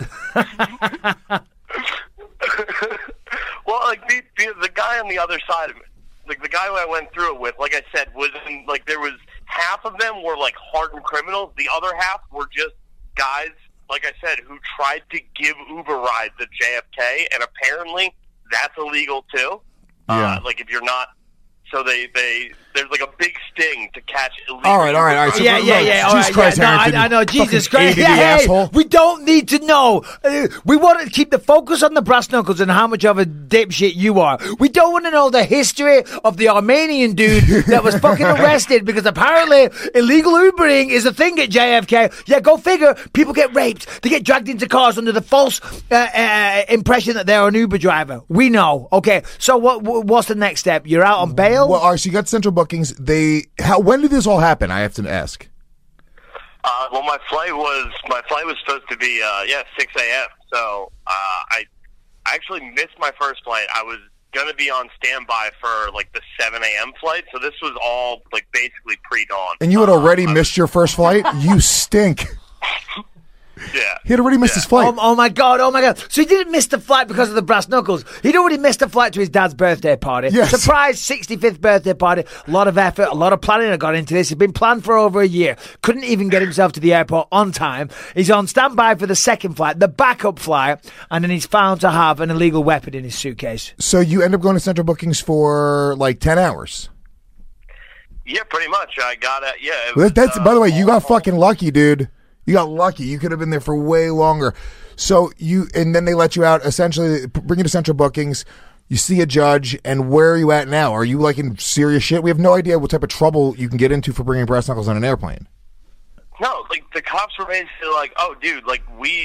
Well, like, the guy on the other side of it, like, the guy who I went through it with, like I said, was in, like, there was half of them were, like, hardened criminals. The other half were just guys, like I said, who tried to give Uber rides at JFK, and apparently that's illegal too. Yeah. Like if you're not, so there's like a big sting to catch illegal. All right. So Yeah. Jesus Christ, Harrington, I know. Jesus Christ. ADD asshole. We don't need to know. We want to keep the focus on the brass knuckles and how much of a dipshit you are. We don't want to know the history of the Armenian dude that was fucking arrested because apparently illegal Ubering is a thing at JFK. Yeah, go figure. People get raped. They get dragged into cars under the false impression that they're an Uber driver. We know. Okay, so what's the next step? You're out on bail? Well, all right, so you got Central Bookings. When did this all happen? I have to ask. Well, my flight was supposed to be 6 a.m. So I actually missed my first flight. I was gonna be on standby for like the 7 a.m. flight. So this was all like basically pre-dawn. And you had already missed your first flight. You stink. Yeah. He had already missed his flight. Oh my god. So he didn't miss the flight because of the brass knuckles. He'd already missed the flight to his dad's birthday party. Yes. Surprise 65th birthday party. A lot of effort, a lot of planning I got into this. It'd been planned for over a year. Couldn't even get himself to the airport on time. He's on standby for the second flight, the backup flight, and then he's found to have an illegal weapon in his suitcase. So you end up going to Central Bookings for like 10 hours. Yeah, pretty much. I got it. Yeah. That's by the way, you got fucking lucky, dude. You got lucky. You could have been there for way longer. So and then they let you out, essentially bring you to Central Bookings. You see a judge, and where are you at now? Are you like in serious shit? We have no idea what type of trouble you can get into for bringing brass knuckles on an airplane. No, like the cops were basically like, "Oh, dude, like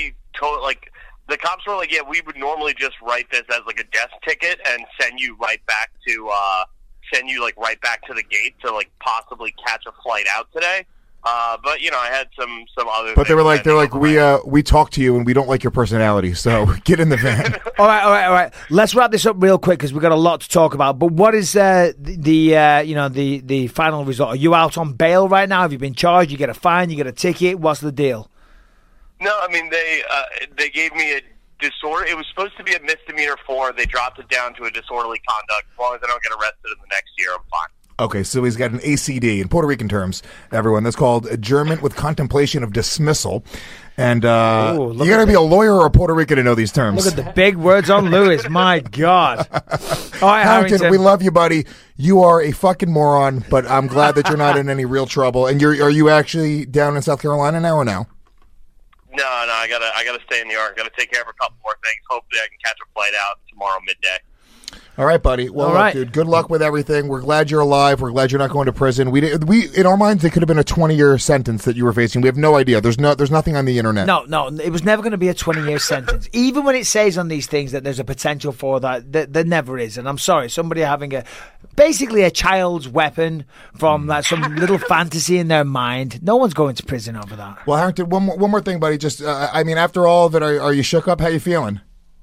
the cops were like, yeah, we would normally just write this as like a death ticket and send you right back to the gate to like possibly catch a flight out today." But you know, I had some other. But they're like, we talked to you and we don't like your personality, so get in the van. All right. Let's wrap this up real quick because we've got a lot to talk about. But what is the final result? Are you out on bail right now? Have you been charged? You get a fine? You get a ticket? What's the deal? No, I mean they gave me a disorder. It was supposed to be a misdemeanor 4. They dropped it down to a disorderly conduct. As long as I don't get arrested in the next year, I'm fine. Okay, so he's got an ACD in Puerto Rican terms, everyone. That's called adjournment with contemplation of dismissal. And you got to be a lawyer or a Puerto Rican to know these terms. Look at the big words on Lewis. My God. All right, Harrington, we love you, buddy. You are a fucking moron, but I'm glad that you're not in any real trouble. And are you actually down in South Carolina now or no? No, I gotta stay in New York. Gotta take care of a couple more things. Hopefully, I can catch a flight out tomorrow midday. All right, buddy. Well, look, dude, good luck with everything. We're glad you're alive. We're glad you're not going to prison. We in our minds, it could have been a 20-year sentence that you were facing. We have no idea. There's nothing on the internet. No, it was never going to be a 20-year sentence. Even when it says on these things that there's a potential for that, there never is. And I'm sorry, somebody having basically a child's weapon from some little fantasy in their mind. No one's going to prison over that. Well, Harrington, one more thing, buddy. Just, after all of it, are you shook up? How you feeling?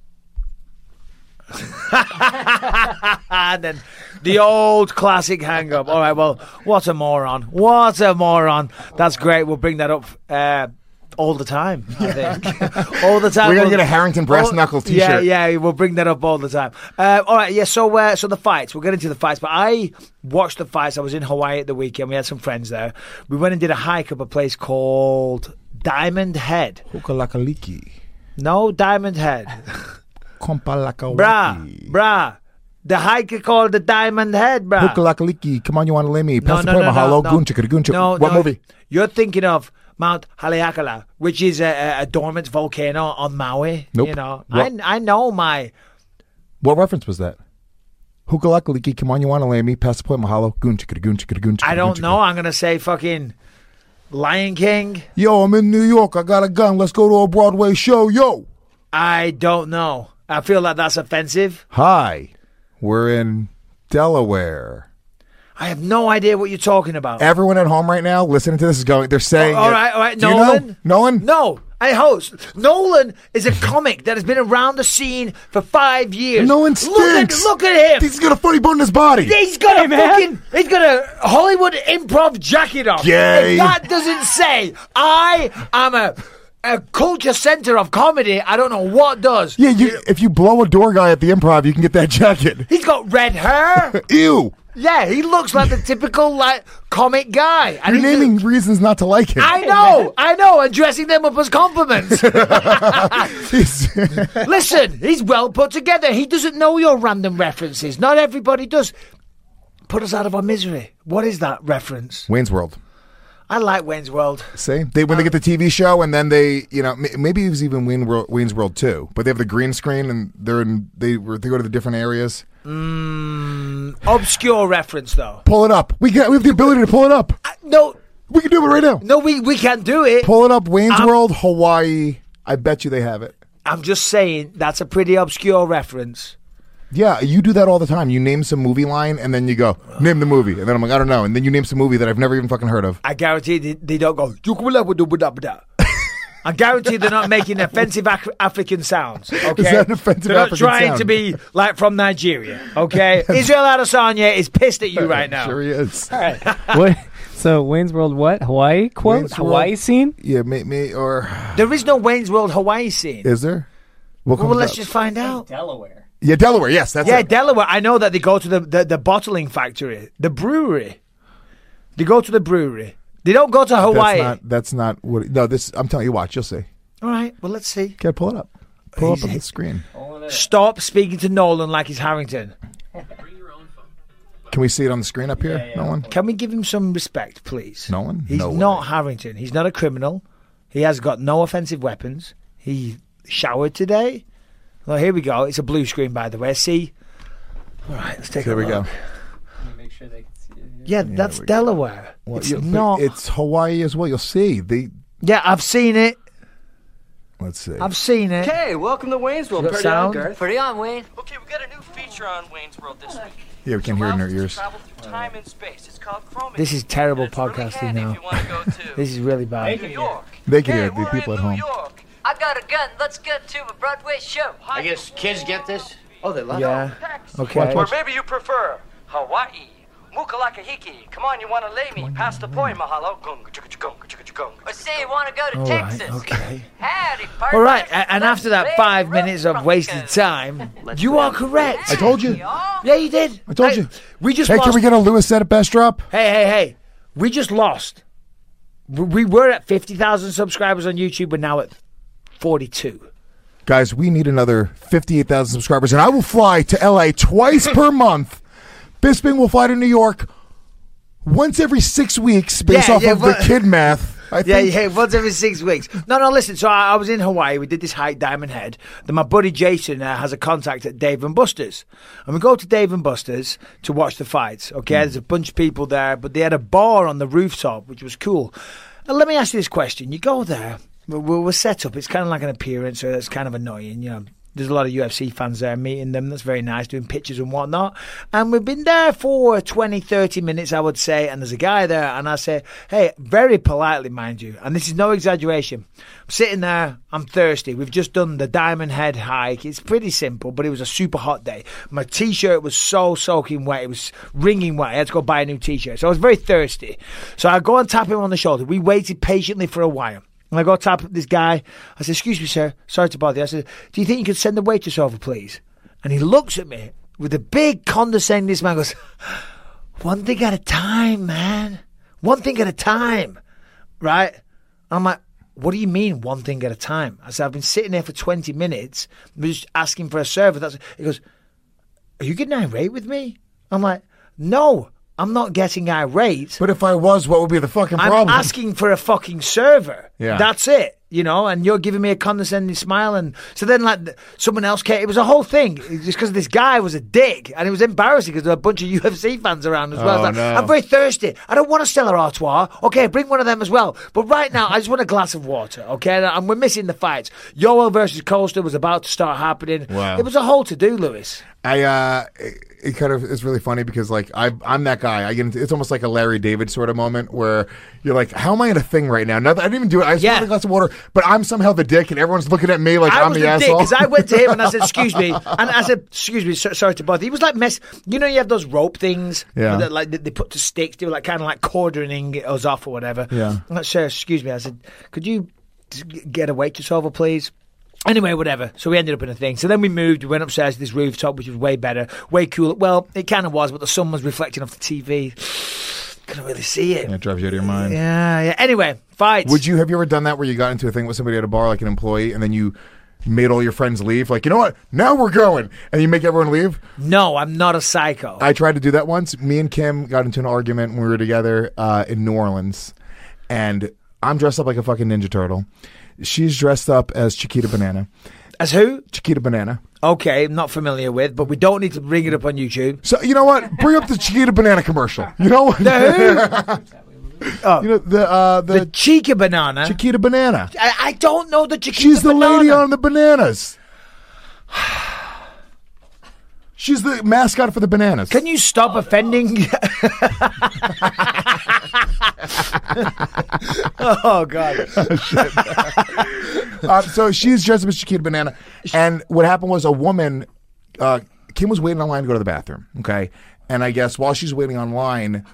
And then the old classic hang up. All right, well, what a moron. That's great. We'll bring that up all the time, I think. All the time. We're going to get a Harrington brass knuckle t-shirt. Yeah, we'll bring that up all the time. All right, yeah, so the fights. We'll get into the fights, but I watched the fights. I was in Hawaii at the weekend. We had some friends there. We went and did a hike up a place called Diamond Head. Hukalakaliki. No, Diamond Head. Kompalakawaki. Bruh. The hike called the Diamond Head, bruh. Hukalakaliki. Come on, you want to let me? Pass the play, mahalo. Gunchik. What movie? You're thinking of Mount Haleakala, which is a dormant volcano on Maui. Nope. You know, I know my... What reference was that? Hukalakaliki. Come on, you want to let me? Pass the play, mahalo. Gunchik. I don't know. I'm going to say fucking Lion King. Yo, I'm in New York. I got a gun. Let's go to a Broadway show. Yo. I don't know. I feel like that's offensive. Hi, we're in Delaware. I have no idea what you're talking about. Everyone at home right now listening to this is going. They're saying, all right. Do you know? Nolan? No. Hey, host. Nolan is a comic that has been around the scene for 5 years. Nolan stinks. Look at him. He's got a funny bone in his body. He's got he's got a Hollywood improv jacket on. Yay. If that doesn't say I am a culture center of comedy, I don't know what does. Yeah, if you blow a door guy at the Improv, you can get that jacket. He's got red hair. Ew. Yeah, he looks like the typical comic guy. And you're naming reasons not to like him. I know, and dressing them up as compliments. Listen, he's well put together. He doesn't know your random references. Not everybody does. Put us out of our misery. What is that reference? Wayne's World. I like Wayne's World. See, when they get the TV show, and then they, maybe it was even Wayne's World 2, but they have the green screen, and they go to the different areas. Obscure reference, though. Pull it up. We have the ability to pull it up. No, we can do it right now. No, we can't do it. Pull it up. Wayne's World, Hawaii. I bet you they have it. I'm just saying that's a pretty obscure reference. Yeah, you do that all the time. You name some movie line, and then you go, name the movie. And then I'm like, I don't know. And then you name some movie that I've never even fucking heard of. I guarantee they don't go, I guarantee they're not making offensive African sounds. Okay? Is that an offensive they're African not trying sound? to be like from Nigeria. Okay? Israel Adesanya is pissed at you right now. Sure he is. All right. What? So Wayne's World, what? Hawaii quote? Wayne's Hawaii World? scene? Yeah, me or... There is no Wayne's World Hawaii scene. Is there? Well, let's just find out. Delaware. Yeah, Delaware. Yes, that's it. Delaware. I know that they go to the bottling factory, the brewery. They go to the brewery. They don't go to Hawaii. That's not what... No, I'm telling you, watch. You'll see. All right, well, let's see. Okay, pull it up. Pull up on the screen. Stop speaking to Nolan like he's Harrington. Can we see it on the screen up here? Yeah. Nolan? Can we give him some respect, please? Nolan? He's No not way. Harrington. He's not a criminal. He has got no offensive weapons. He showered today. Well, here we go. It's a blue screen, by the way. See? All right, let's take a look. There we go. Make sure they can see it. Yeah, that's Delaware. Well, It's not. It's Hawaii as well. You'll see. Yeah, I've seen it. Let's see. I've seen it. Hey, welcome to Wayne's World. Got Pretty sound? on, Garth. Pretty on, Wayne. Okay, we got a new feature on Wayne's World this week. Yeah, we can hear it in our ears. Travel through time and space. It's called Chroming. This is terrible It's really podcasting handy now. if you want to go to This is really bad. New York. They can Hey, hear it. The we're people in at home. New York. I got a gun. Let's get to a Broadway show. I guess kids get this? Oh, they love Yeah. Texas. Okay. Or maybe you prefer Hawaii. Mukalakahiki. Come on, you want to lay me? Pass the point, mahalo. Gung, chugga, gung, chugga, gung. Or say you want to go to All right, Texas. okay. Howdy, All partner. right, and after that Let's 5 play minutes of Ruckus. wasted time, you are correct. I told you. Yeah, you did. I told Hey, you. We just Hey, lost. can we get a Lewis set at best drop? Hey. We just lost. We were at 50,000 subscribers on YouTube. We're now at 42. Guys, we need another 58,000 subscribers, and I will fly to LA twice per month. Bisping will fly to New York once every 6 weeks based off of the kid math. I think. Yeah, once every 6 weeks. No, listen. So I was in Hawaii. We did this hike, Diamond Head. Then my buddy Jason has a contact at Dave & Buster's. And we go to Dave & Buster's to watch the fights. Okay, there's a bunch of people there, but they had a bar on the rooftop, which was cool. And let me ask you this question. You go there, we're set up. It's kind of like an appearance, so that's kind of annoying, you know. There's a lot of UFC fans there, meeting them. That's very nice, doing pictures and whatnot. And we've been there for 20, 30 minutes, I would say. And there's a guy there, and I say, hey, very politely, mind you, and this is no exaggeration. I'm sitting there, I'm thirsty. We've just done the Diamond Head hike. It's pretty simple, but it was a super hot day. My T-shirt was so soaking wet. It was wringing wet. I had to go buy a new T-shirt. So I was very thirsty. So I go and tap him on the shoulder. We waited patiently for a while. And I go tap this guy. I said, excuse me, sir. Sorry to bother you. I said, do you think you could send the waitress over, please? And he looks at me with a big condescending smile and goes, one thing at a time, man. One thing at a time. Right? I'm like, what do you mean one thing at a time? I said, I've been sitting there for 20 minutes. We're just asking for a server. He goes, are you getting irate with me? I'm like, no. I'm not getting irate. But if I was, what would be the fucking problem? I'm asking for a fucking server. Yeah. That's it. You know, and you're giving me a condescending smile. And so then, like, someone else came. It was a whole thing. Just because this guy was a dick. And it was embarrassing because there were a bunch of UFC fans around as well. Oh, Like, no. I'm very thirsty. I don't want a Stella Artois. Okay, bring one of them as well. But right now, I just want a glass of water. Okay, and we're missing the fights. Yoel versus Costa was about to start happening. Wow. It was a whole to-do, Lewis. It kind of is really funny because like I'm that guy. It's almost like a Larry David sort of moment where you're like, how am I in a thing right now? I didn't even do it. I just wanted a glass of water, but I'm somehow the dick, and everyone's looking at me like I'm the asshole. Because I went to him and I said, "Excuse me," and I said, "Excuse me, sorry to bother." He was like, you know, you have those rope things that like they put to sticks. They were like kind of like cordoning us off or whatever. Yeah. I'm like, "Sir, excuse me." I said, "Could you get a waitress over, please?" Anyway, whatever. So we ended up in a thing. So then we moved. We went upstairs to this rooftop, which was way better, way cooler. Well, it kind of was, but the sun was reflecting off the TV. Couldn't really see it. Yeah, it drives you out of your mind. Yeah. Anyway, fights. Have you ever done that where you got into a thing with somebody at a bar, like an employee, and then you made all your friends leave? Like, you know what? Now we're going. And you make everyone leave? No, I'm not a psycho. I tried to do that once. Me and Kim got into an argument when we were together in New Orleans. And I'm dressed up like a fucking Ninja Turtle. She's dressed up as Chiquita Banana. As who? Chiquita Banana. Okay, I'm not familiar with, but we don't need to bring it up on YouTube. So, you know what? Bring up the Chiquita Banana commercial. You know what? The who? You know, the Chica Banana. Chiquita Banana. I don't know the Chiquita She's the Banana. lady on the bananas. She's the mascot for the bananas. Can you stop offending? Oh, God. So she's dressed up as Chiquita Banana. And what happened was a woman, Kim was waiting online to go to the bathroom. Okay. And I guess while she's waiting online,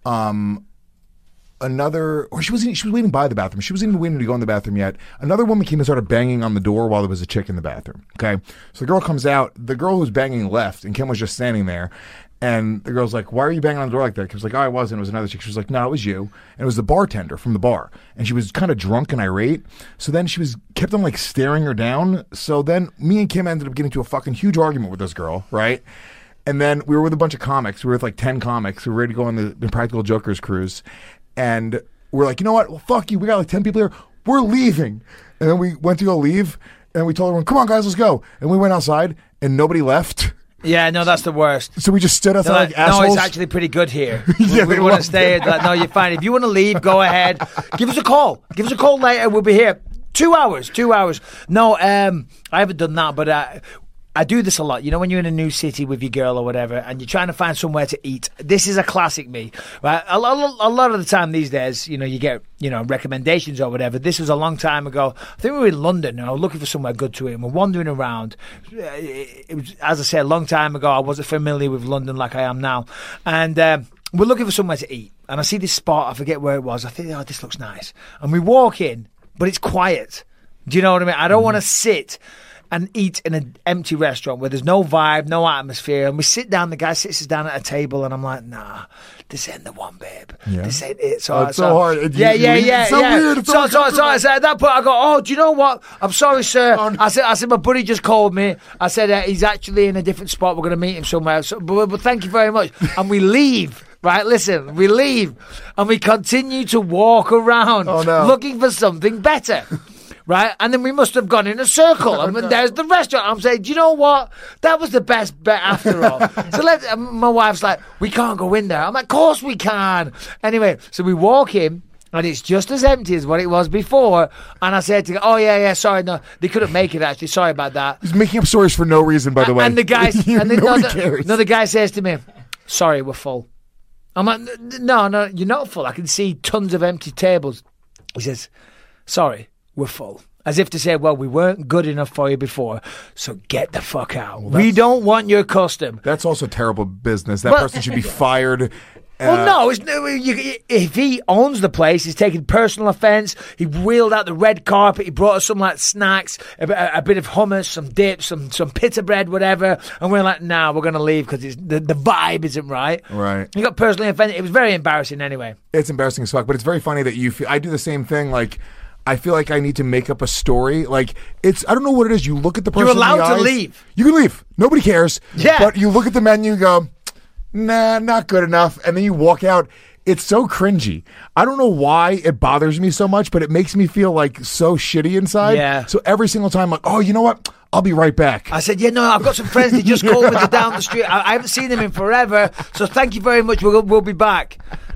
she was waiting by the bathroom. She wasn't even waiting to go in the bathroom yet. Another woman came and started banging on the door while there was a chick in the bathroom. Okay. So the girl comes out. The girl who was banging left, and Kim was just standing there. And the girl's like, "Why are you banging on the door like that?" Kim's like, "Oh, I wasn't. It was another chick." She was like, "No, it was you." And it was the bartender from the bar. And she was kind of drunk and irate. So then kept on like staring her down. So then me and Kim ended up getting into a fucking huge argument with this girl, right? And then we were with a bunch of comics. We were with like 10 comics. We were ready to go on the Practical Jokers cruise. And we're like, you know what? Well, fuck you. We got like 10 people here. We're leaving. And then we went to go leave. And we told everyone, "Come on, guys, let's go." And we went outside and nobody left. Yeah, no, that's the worst. So we just stood outside like assholes. No, it's actually pretty good here. Yeah, we want to stay. No, you're fine. If you want to leave, go ahead. Give us a call. Give us a call later. We'll be here. 2 hours. No, I haven't done that, but I do this a lot. You know, when you're in a new city with your girl or whatever, and you're trying to find somewhere to eat. This is a classic me, right? A lot of the time these days, you know, you get, you know, recommendations or whatever. This was a long time ago. I think we were in London and I was looking for somewhere good to eat. And we're wandering around. It was, as I said, a long time ago. I wasn't familiar with London like I am now. And we're looking for somewhere to eat. And I see this spot. I forget where it was. I think, oh, this looks nice. And we walk in, but it's quiet. Do you know what I mean? I don't want to sit and eat in an empty restaurant where there's no vibe, no atmosphere. And we sit down, the guy sits us down at a table, and I'm like, nah, this ain't the one, babe. Yeah. This ain't it. So, it's so hard. It's so weird. It's so at that point, I go, "Oh, do you know what? I'm sorry, sir." Oh, no. I said, my buddy just called me. I said, he's actually in a different spot. We're going to meet him somewhere. So, but thank you very much. And we leave. Right, listen, we leave. And we continue to walk around looking for something better. Right, and then we must have gone in a circle, and there's the restaurant. I'm saying, do you know what? That was the best bet after all. So my wife's like, "We can't go in there." I'm like, "Of course we can." Anyway, so we walk in, and it's just as empty as what it was before. And I said to her, "Oh yeah, sorry, no, they couldn't make it actually. Sorry about that." He's making up stories for no reason, by the way. And the guy, cares. The guy says to me, "Sorry, we're full." I'm like, "No, you're not full. I can see tons of empty tables." He says, "Sorry, we're full." As if to say, well, we weren't good enough for you before, so get the fuck out. We don't want your custom. That's also terrible business. That person should be fired. Well, no. If he owns the place, he's taking personal offence. He wheeled out the red carpet. He brought us some like snacks, a bit of hummus, some dips, some pita bread, whatever. And we're like, nah, we're going to leave because the vibe isn't right. Right. He got personally offended. It was very embarrassing anyway. It's embarrassing as fuck, but it's very funny that I do the same thing. Like, I feel like I need to make up a story. Like, I don't know what it is. You look at the person. You're allowed to leave. You can leave. Nobody cares. Yeah. But you look at the menu and go, nah, not good enough. And then you walk out. It's so cringy. I don't know why it bothers me so much, but it makes me feel like so shitty inside. Yeah. So every single time, like, oh, you know what? I'll be right back. I said, yeah, no, I've got some friends that just called me down the street. I haven't seen them in forever, so thank you very much. We'll be back.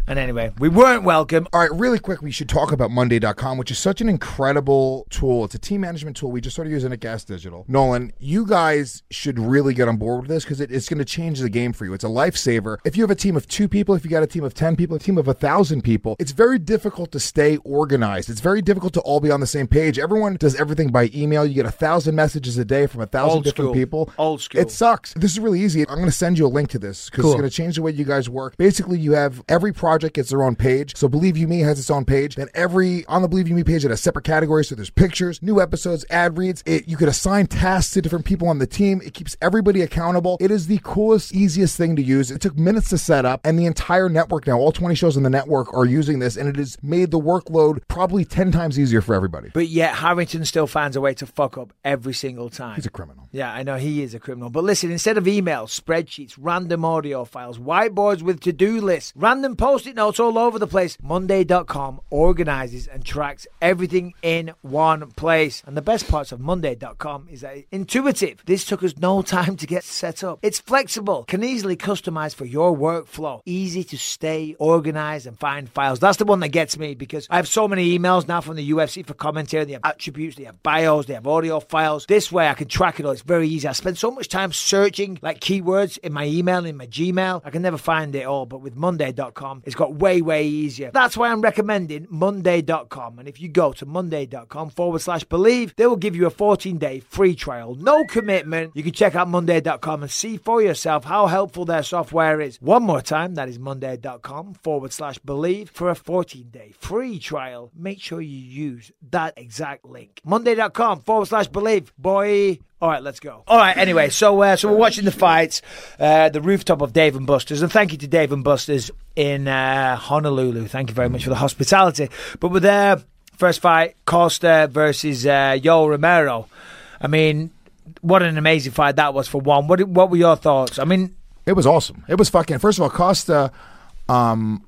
And anyway, we weren't welcome. All right, really quick, we should talk about Monday.com, which is such an incredible tool. It's a team management tool. We just started using it at Gas Digital. Nolan, you guys should really get on board with this because it's going to change the game for you. It's a lifesaver. If you have a team of 2 people, if you got a team of 10 people, a team of 1,000 people, it's very difficult to stay organized. It's very difficult to all be on the same page. Everyone does everything by email. You get 1,000 messages a day from 1,000 different people. Old school. It sucks. This is really easy. I'm going to send you a link to this because it's going to change the way you guys work. Basically, you have every project gets their own page. So Believe You Me has its own page. Then on the Believe You Me page, it has separate categories. So there's pictures, new episodes, ad reads. You could assign tasks to different people on the team. It keeps everybody accountable. It is the coolest, easiest thing to use. It took minutes to set up, and the entire network now, all 20 shows on the network are using this, and it has made the workload probably 10 times easier for everybody. But yet Harrington still finds a way to fuck up every single time. He's a criminal. Yeah, I know he is a criminal. But listen, instead of emails, spreadsheets, random audio files, whiteboards with to-do lists, random post-it notes all over the place, Monday.com organizes and tracks everything in one place. And the best parts of Monday.com is that it's intuitive. This took us no time to get set up. It's flexible, can easily customize for your workflow, easy to stay organized and find files. That's the one that gets me because I have so many emails now from the UFC for commentary. They have attributes, they have bios, they have audio files. This way I can track it all. It's very easy. I spend so much time searching like keywords in my email, in my Gmail. I can never find it all, but with Monday.com, it's got way easier. That's why I'm recommending Monday.com. And if you go to Monday.com/believe, they will give you a 14-day free trial. No commitment. You can check out Monday.com and see for yourself how helpful their software is. One more time, that is Monday.com/believe for a 14-day free trial. Make sure you use that exact link. Monday.com/believe. Boy. All right, let's go. All right, anyway, so we're watching the fights, the rooftop of Dave & Buster's, and thank you to Dave & Buster's in Honolulu. Thank you very much for the hospitality. But with their first fight, Costa versus Yoel Romero, I mean, what an amazing fight that was for one. What were your thoughts? I mean, it was awesome. It was fucking. First of all, Costa. Am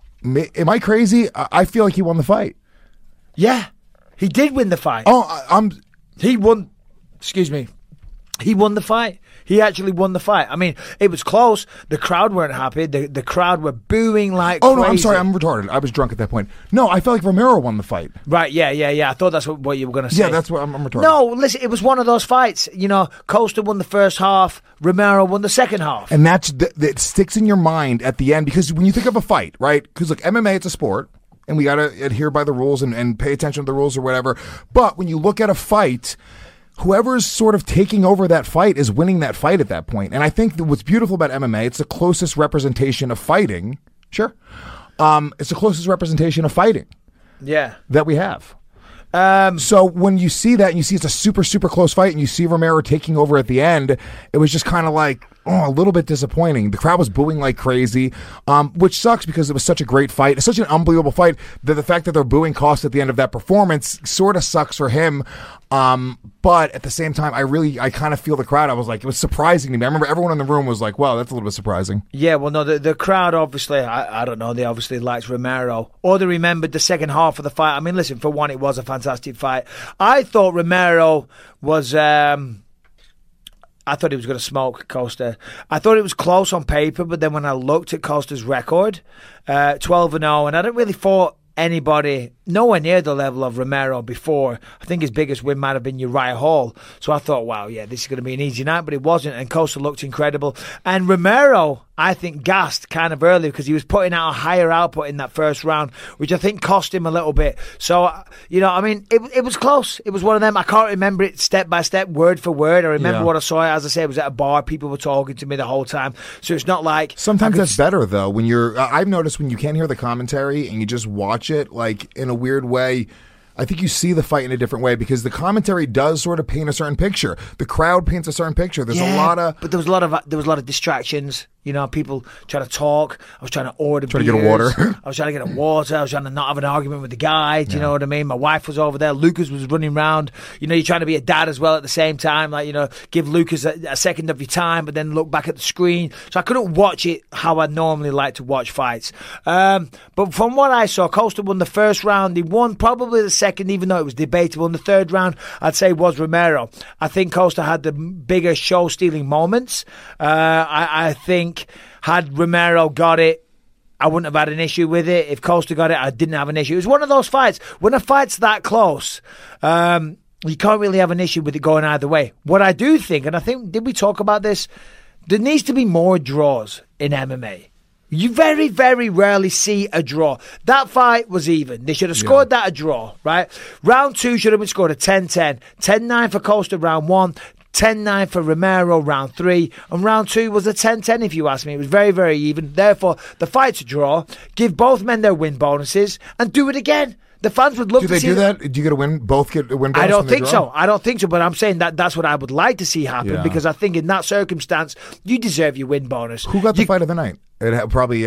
I crazy? I feel like he won the fight. Yeah, he did win the fight. Oh, he won. Excuse me. He won the fight. He actually won the fight. I mean, it was close. The crowd weren't happy. The crowd were booing like crazy. No, I'm sorry. I'm retarded. I was drunk at that point. No, I felt like Romero won the fight. Right, yeah. I thought that's what you were going to say. Yeah, that's what I'm retarded. No, listen, it was one of those fights. You know, Costa won the first half. Romero won the second half. And it sticks in your mind at the end because when you think of a fight, right? Because, look, MMA, it's a sport. And we got to adhere by the rules and pay attention to the rules or whatever. But when you look at a fight, whoever's sort of taking over that fight is winning that fight at that point. And I think that what's beautiful about MMA, it's the closest representation of fighting. Sure. It's the closest representation of fighting. Yeah. That we have. So when you see that and you see it's a super, super close fight and you see Romero taking over at the end, it was just kind of like, a little bit disappointing. The crowd was booing like crazy, which sucks because it was such a great fight. It's such an unbelievable fight that the fact that they're booing Costa at the end of that performance sort of sucks for him. But at the same time, I kind of feel the crowd. I was like, it was surprising to me. I remember everyone in the room was like, wow, that's a little bit surprising. Yeah, well, no, the crowd obviously, I don't know, they obviously liked Romero. Or they remembered the second half of the fight. I mean, listen, for one, it was a fantastic fight. I thought Romero was... I thought he was going to smoke Costa. I thought it was close on paper, but then when I looked at Costa's record, 12-0, and I didn't really thought anybody nowhere near the level of Romero before. I think his biggest win might have been Uriah Hall. So I thought, wow, yeah, this is going to be an easy night, but it wasn't, and Costa looked incredible. And Romero, I think, gassed kind of early because he was putting out a higher output in that first round, which I think cost him a little bit. So, I mean, it was close. It was one of them. I can't remember it step by step, word for word. I remember what I saw. As I said, it was at a bar. People were talking to me the whole time. So it's not like... Sometimes that's better, though, when you're... I've noticed when you can't hear the commentary and you just watch it, like, in a weird way... I think you see the fight in a different way because the commentary does sort of paint a certain picture. The crowd paints a certain picture. There's a lot of... But there was a lot of distractions. You know, people trying to talk. I was trying to order beers. To get a water. I was trying to get a water. I was trying to not have an argument with the guy. Do you know what I mean? My wife was over there. Lucas was running around. You know, you're trying to be a dad as well at the same time. Like, you know, give Lucas a second of your time, but then look back at the screen. So I couldn't watch it how I normally like to watch fights. But from what I saw, Costa won the first round. He won probably the second, even though it was debatable. In the third round, I'd say was Romero. I think Costa had the bigger show-stealing moments. I think had Romero got it, I wouldn't have had an issue with it. If Costa got it, I didn't have an issue. It was one of those fights. When a fight's that close, you can't really have an issue with it going either way. What I do think, and I think, did we talk about this? There needs to be more draws in MMA. You very, very rarely see a draw. That fight was even. They should have scored that a draw, right? Round 2 should have been scored a 10-10. 10-9 for Costa round 1. 10-9 for Romero round 3. And round 2 was a 10-10 if you ask me. It was very, very even. Therefore, the fight's a draw. Give both men their win bonuses and do it again. The fans would love to see that. Do you get a win? Both get a win bonus? I don't think so. I don't think so. But I'm saying that's what I would like to see happen because I think in that circumstance, you deserve your win bonus. Who got the fight of the night? It had probably.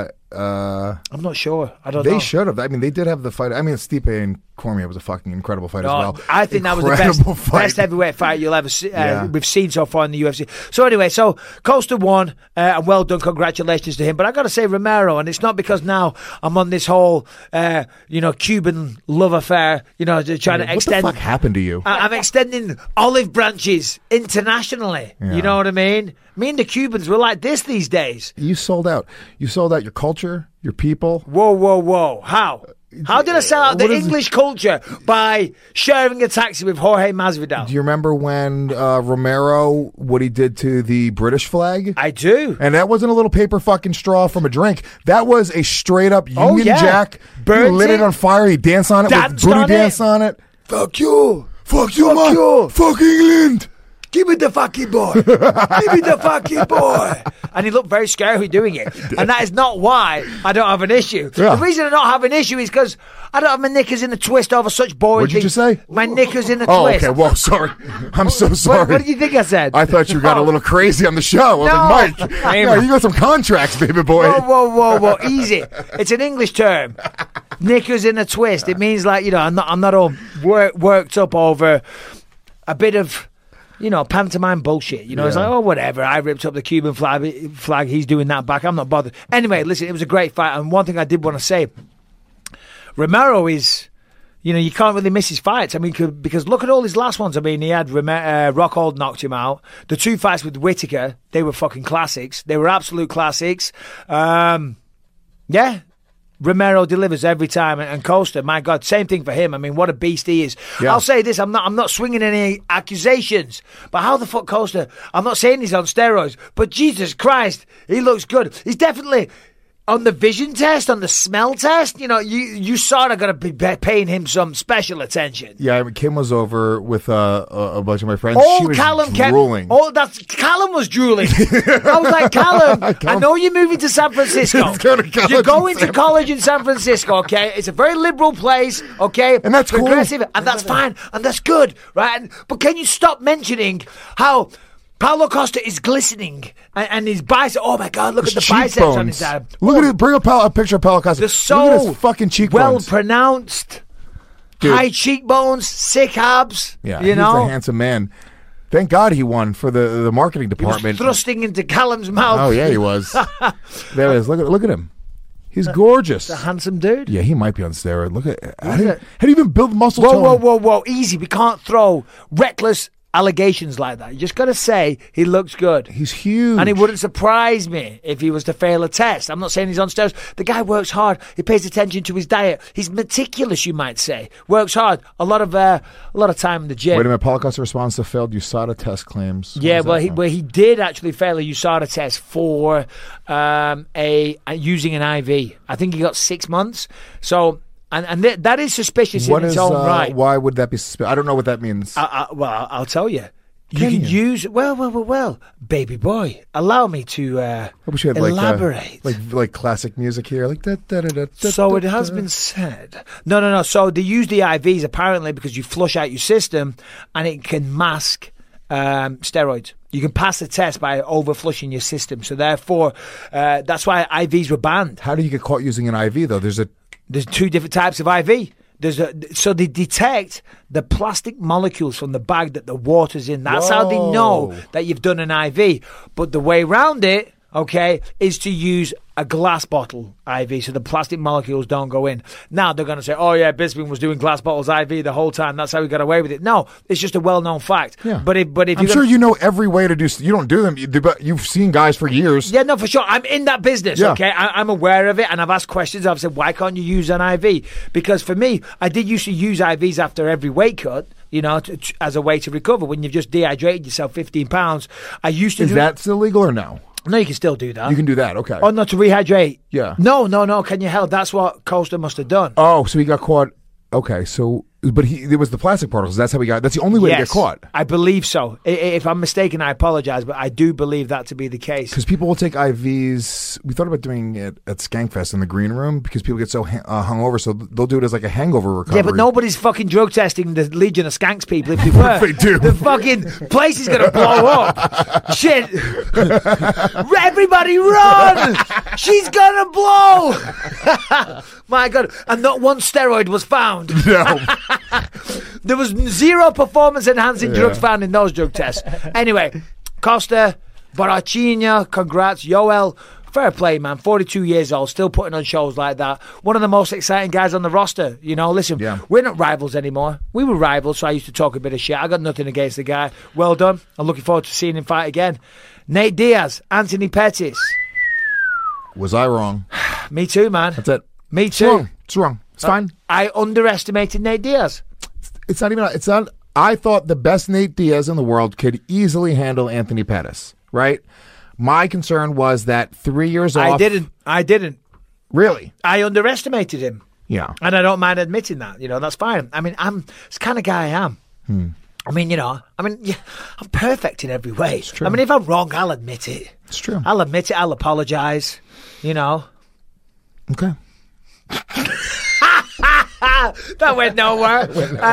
I'm not sure. I don't know. They should have. I mean, they did have the fight. I mean, Stipe and Cormier was a fucking incredible fight as well. I think that was the best heavyweight fight you'll ever see, we've seen so far in the UFC. So anyway, Costa won, and well done. Congratulations to him. But I got to say Romero, and it's not because now I'm on this whole, Cuban love affair, trying to extend. What the fuck happened to you? I'm extending olive branches internationally. Yeah. You know what I mean? Me and the Cubans were like this these days. You sold out. You sold out your culture, your people. Whoa. How? How did I sell out the English culture by sharing a taxi with Jorge Masvidal? Do you remember when Romero, what he did to the British flag? I do. And that wasn't a little paper fucking straw from a drink. That was a straight up Union Jack. He lit it on fire. He danced on it with booty dance on it. Fuck you. Fuck you. Fuck England. Give me the fucking boy. Give me the fucking boy. And he looked very scary doing it. And that is not why I don't have an issue. Yeah. The reason I don't have an issue is because I don't have my knickers in a twist over such boring things. What did you say? My knickers in a Oh, twist. okay. Well, sorry. I'm so sorry. What did you think I said? I thought you got a little crazy on the show. I was like, Mike, you got some contracts, baby boy. Whoa. Easy. It's an English term. Knickers in a twist. It means like, I'm not all worked up over a bit of... pantomime bullshit. It's like, whatever. I ripped up the Cuban flag. He's doing that back. I'm not bothered. Anyway, listen, it was a great fight. And one thing I did want to say, Romero is, you can't really miss his fights. I mean, because look at all his last ones. I mean, he had Rockhold knocked him out. The 2 fights with Whittaker, they were fucking classics. They were absolute classics. Romero delivers every time, and Costa, my God, same thing for him. I mean, what a beast he is. Yeah. I'll say this: I'm not swinging any accusations, but how the fuck Costa? I'm not saying he's on steroids, but Jesus Christ, he looks good. He's definitely on the vision test, on the smell test. You sort of got to be paying him some special attention. Yeah, I mean, Kim was over with a bunch of my friends. She was Callum drooling. Callum was drooling. I was like, Callum, I know you're moving to San Francisco. You're going to college in San Francisco, okay? It's a very liberal place, okay? And that's progressive, cool. And that's fine, and that's good, right? But can you stop mentioning how Paulo Costa is glistening and his biceps? Oh my God! Look at the biceps on his arm. Look at it. Bring a picture of Paulo Costa. They're so look at his fucking cheekbones. Well pronounced. Dude. High cheekbones, sick abs. Yeah, he's a handsome man. Thank God he won for the marketing department. He was thrusting into Callum's mouth. Oh yeah, he was. There it is. Look at him. He's gorgeous. He's a handsome dude. Yeah, he might be on steroid. Look at how do you even build muscle tone? Whoa! Easy. We can't throw reckless allegations like that. You just got to say he looks good. He's huge. And it wouldn't surprise me if he was to fail a test. I'm not saying he's on steroids. The guy works hard. He pays attention to his diet. He's meticulous, you might say. Works hard. A lot of time in the gym. Wait a minute. Paulo Costa responds to failed USADA test claims. Yeah, he did actually fail a USADA test for using an IV. I think he got 6 months. So... And that is suspicious in its own right. Why would that be suspicious? I don't know what that means. Well, I'll tell you. You can use... Well, baby boy, allow me to I wish you had elaborate. Like classic music here. Like So it has been said. No. So they use the IVs apparently because you flush out your system and it can mask steroids. You can pass the test by over-flushing your system. So therefore, that's why IVs were banned. How do you get caught using an IV, though? There's 2 different types of IV. So they detect the plastic molecules from the bag that the water's in. That's how they know that you've done an IV. But the way around it, okay, is to use a glass bottle IV so the plastic molecules don't go in. Now they're going to say, oh yeah, Bisping was doing glass bottles IV the whole time. That's how he got away with it. No, it's just a well-known fact. Yeah. But if I'm sure you know every way to do. You don't do them, but you've seen guys for years. Yeah, no, for sure. I'm in that business. Okay, I'm aware of it, and I've asked questions. I've said, why can't you use an IV? Because for me, I did used to use IVs after every weight cut. You know, as a way to recover when you've just dehydrated yourself 15 pounds. I used to. Is that still legal or no? No, you can still do that. You can do that, okay. Oh, no, to rehydrate? Yeah. No. Can you help? That's what Costa must have done. Oh, so he got caught. Okay, so... But it was the plastic particles. That's how he got... That's the only way to get caught. I believe so. If I'm mistaken, I apologize, but I do believe that to be the case. Because people will take IVs... We thought about doing it at Skankfest in the green room because people get so hungover, so they'll do it as like a hangover recovery. Yeah, but nobody's fucking drug testing the Legion of Skanks people if they were. They do. The fucking place is going to blow up. Shit. Everybody run! She's going to blow! My God. And not one steroid was found. No. There was zero performance-enhancing drugs found in those drug tests. Anyway, Costa, Baracchina, congrats. Yoel, fair play, man. 42 years old, still putting on shows like that. One of the most exciting guys on the roster. You know, listen, we're not rivals anymore. We were rivals, so I used to talk a bit of shit. I got nothing against the guy. Well done. I'm looking forward to seeing him fight again. Nate Diaz, Anthony Pettis. Was I wrong? Me too, man. That's it. Me too. It's wrong. It's fine. I underestimated Nate Diaz. It's not even... It's not... I thought the best Nate Diaz in the world could easily handle Anthony Pettis, right? My concern was that 3 years off... I didn't. Really? I underestimated him. Yeah. And I don't mind admitting that. You know, that's fine. I mean, it's the kind of guy I am. I mean, I'm perfect in every way. It's true. I mean, if I'm wrong, I'll admit it. It's true. I'll admit it. I'll apologize. You know. Okay. That went nowhere.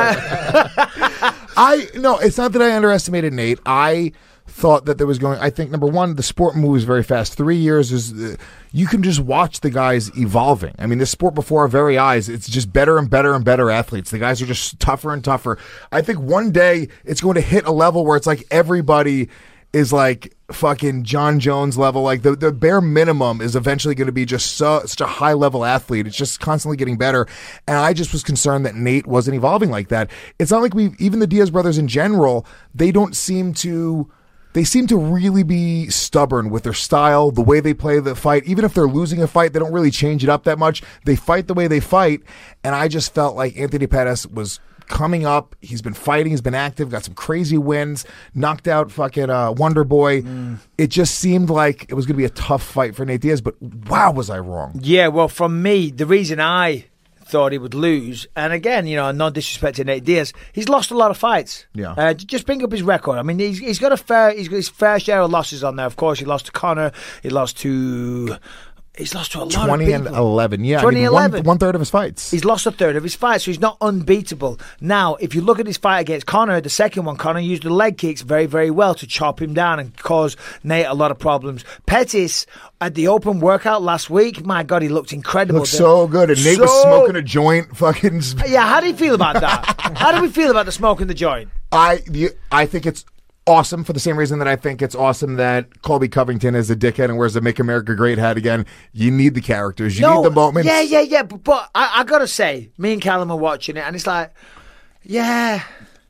No, it's not that I underestimated Nate. I thought that there was going... I think, number one, the sport moves very fast. 3 years is... you can just watch the guys evolving. I mean, this sport before our very eyes, it's just better and better and better athletes. The guys are just tougher and tougher. I think one day it's going to hit a level where it's like everybody is like fucking John Jones level. Like the bare minimum is eventually going to be just such a high level athlete. It's just constantly getting better. And I just was concerned that Nate wasn't evolving like that. It's not like even the Diaz brothers in general, they seem to really be stubborn with their style, the way they play the fight. Even if they're losing a fight, they don't really change it up that much. They fight the way they fight. And I just felt like Anthony Pettis was coming up. He's been fighting. He's been active. Got some crazy wins. Knocked out fucking Wonder Boy. It just seemed like it was going to be a tough fight for Nate Diaz. But wow, was I wrong. Yeah, well, from me, the reason I thought he would lose, and again, you know, no disrespect to Nate Diaz, he's lost a lot of fights. Yeah. Just bring up his record. I mean, he's got his fair share of losses on there. Of course, he lost to Conor. He's lost to a lot of people. 20 and 11. Yeah, 20 and 11. One third of his fights. He's lost a third of his fights, so he's not unbeatable. Now, if you look at his fight against Conor, the second one, Conor used the leg kicks very, very well to chop him down and cause Nate a lot of problems. Pettis, at the open workout last week, my God, he looked incredible. Looked so good, and Nate was smoking a joint. Fucking. Yeah, how do you feel about that? How do we feel about the smoking the joint? I think it's awesome for the same reason that I think it's awesome that Colby Covington is a dickhead and wears the Make America Great hat again. You need the characters. You need the moments. Yeah. But I got to say, me and Callum are watching it, and it's like, yeah,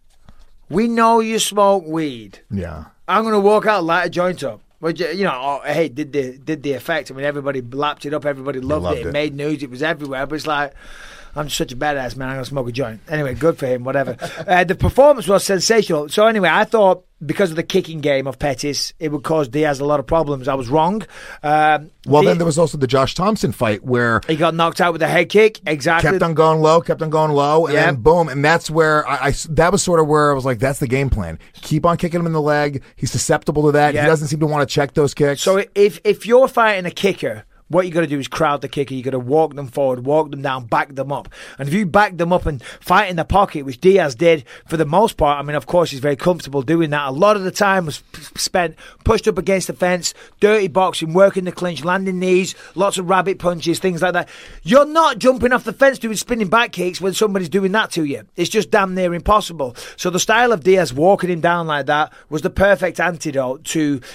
we know you smoke weed. Yeah. I'm going to walk out and light a joint up. But, you know, hey, did the effect. I mean, everybody lapped it up. Everybody loved it. It made news. It was everywhere. But it's like, I'm just such a badass, man. I'm going to smoke a joint. Anyway, good for him, whatever. The performance was sensational. So anyway, I thought because of the kicking game of Pettis, it would cause Diaz a lot of problems. I was wrong. Then there was also the Josh Thompson fight where he got knocked out with a head kick. Exactly. Kept on going low, and then boom. And that's where that was sort of where I was like, that's the game plan. Keep on kicking him in the leg. He's susceptible to that. He doesn't seem to want to check those kicks. So if you're fighting a kicker, what you got to do is crowd the kicker. You got to walk them forward, walk them down, back them up. And if you back them up and fight in the pocket, which Diaz did for the most part, I mean, of course, he's very comfortable doing that. A lot of the time was spent pushed up against the fence, dirty boxing, working the clinch, landing knees, lots of rabbit punches, things like that. You're not jumping off the fence doing spinning back kicks when somebody's doing that to you. It's just damn near impossible. So the style of Diaz walking him down like that was the perfect antidote to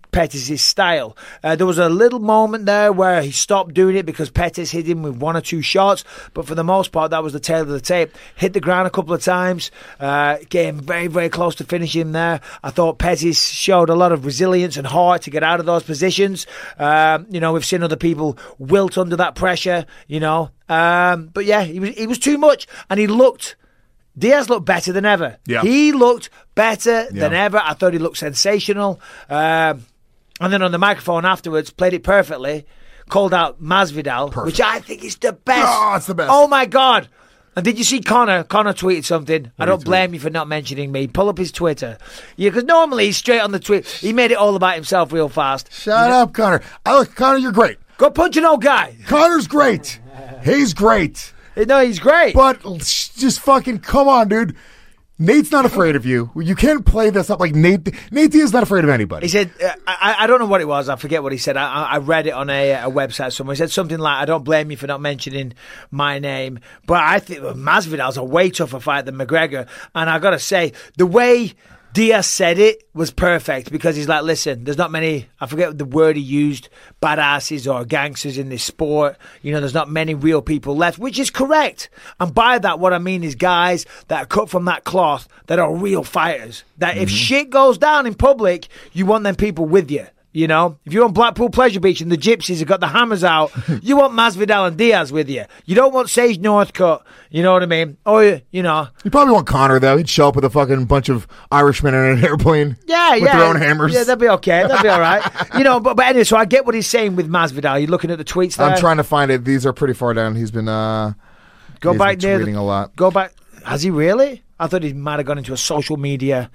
Pettis' style. There was a little moment there where he stopped doing it because Pettis hit him with 1 or 2 shots, but for the most part, that was the tail of the tape. Hit the ground a couple of times, getting very, very close to finishing there. I thought Pettis showed a lot of resilience and heart to get out of those positions. We've seen other people wilt under that pressure, but yeah, he was too much, and Diaz looked better than ever. Yeah. He looked better than ever. I thought he looked sensational. And then on the microphone afterwards, played it perfectly, called out Masvidal, which I think is the best. Oh, it's the best. Oh, my God. And did you see Conor? Conor tweeted something. I don't blame you for not mentioning me. Pull up his Twitter. Yeah, because normally he's straight on the tweet. He made it all about himself real fast. Shut up, Conor. Conor, you're great. Go punch an old guy. Conor's great. He's great. No, he's great. But just fucking come on, dude. Nate's not afraid of you. You can't play this up like Nate. Nate Diaz is not afraid of anybody. He said, I don't know what it was. I forget what he said. I read it on a website somewhere. He said something like, I don't blame you for not mentioning my name. But I think Masvidal's a way tougher fight than McGregor. And I got to say, the way Diaz said it was perfect because he's like, listen, there's not many, I forget the word he used, badasses or gangsters in this sport. There's not many real people left, which is correct. And by that, what I mean is guys that are cut from that cloth that are real fighters. That if shit goes down in public, you want them people with you. If you're on Blackpool Pleasure Beach and the gypsies have got the hammers out, you want Masvidal and Diaz with you. You don't want Sage Northcutt, you know what I mean? Or, You probably want Conor, though. He'd show up with a fucking bunch of Irishmen in an airplane with their own hammers. Yeah, that'd be okay. That'd be all right. But anyway, so I get what he's saying with Masvidal. You're looking at the tweets there. I'm trying to find it. These are pretty far down. He's been tweeting a lot. Go back. Has he really? I thought he might have gone into a social media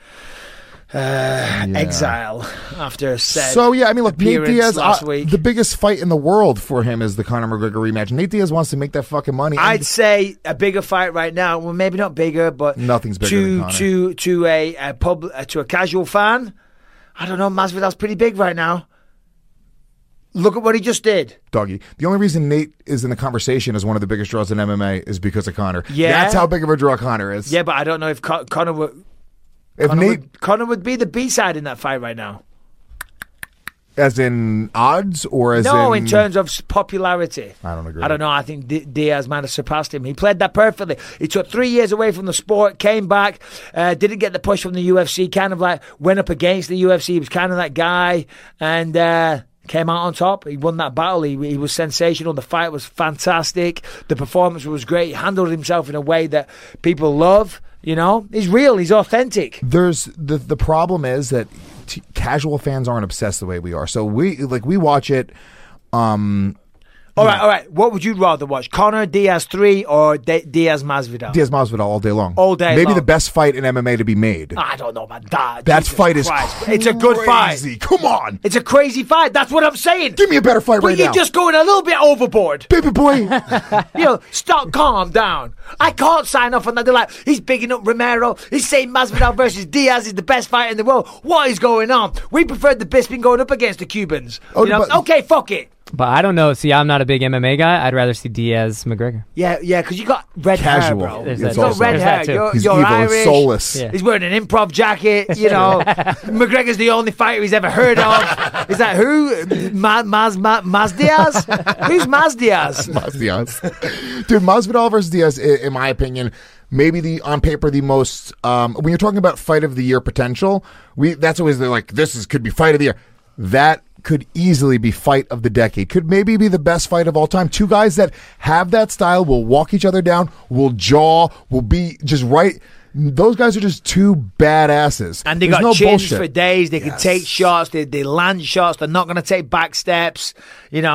exile after a set. So yeah, I mean, look, Nate Diaz last week. The biggest fight in the world for him is the Conor McGregor rematch. Nate Diaz wants to make that fucking money. I'd say a bigger fight right now. Well, maybe not bigger, but nothing's bigger than Conor. To a casual fan. I don't know. Masvidal's pretty big right now. Look at what he just did. Doggy. The only reason Nate is in the conversation as one of the biggest draws in MMA is because of Conor. Yeah, that's how big of a draw Conor is. Yeah, but I don't know if Conor would. Conor would be the B-side in that fight right now. As in odds or as in terms of popularity. I don't agree. I don't know. I think Diaz might have surpassed him. He played that perfectly. He took 3 years away from the sport, came back, didn't get the push from the UFC, kind of like went up against the UFC. He was kind of that guy and came out on top. He won that battle. He was sensational. The fight was fantastic. The performance was great. He handled himself in a way that people love. He's real. He's authentic. There's the problem is that casual fans aren't obsessed the way we are. So we watch it. All right. What would you rather watch? Conor Diaz 3 or Diaz Masvidal? Diaz Masvidal all day long. All day Maybe long. the best fight in MMA to be made. I don't know about that. That Jesus fight is Christ. crazy. It's a good fight. Come on. It's a crazy fight. That's what I'm saying. Give me a better fight right now. But you're just going a little bit overboard. Baby boy. Stop, calm down. I can't sign off on that. They're like, he's bigging up Romero. He's saying Masvidal versus Diaz is the best fight in the world. What is going on? We preferred the Bisping going up against the Cubans. Okay, fuck it. But I don't know. See, I'm not a big MMA guy. I'd rather see Diaz McGregor. Yeah, because you got red hair, bro. There's You got red hair. He's you're evil Irish. and soulless. Yeah. He's wearing an improv jacket. McGregor's the only fighter he's ever heard of. Is that who? Maz Diaz? Who's Maz Diaz? Maz Diaz. Dude, Masvidal versus Diaz, in my opinion, maybe on paper the most. When you're talking about fight of the year potential, that's always like could be fight of the year. That could easily be fight of the decade. Could maybe be the best fight of all time. Two guys that have that style, will walk each other down, will jaw, will be just right. Those guys are just two badasses. And they There's got no chins bullshit. for days. They can take shots. They land shots. They're not going to take back steps. Great.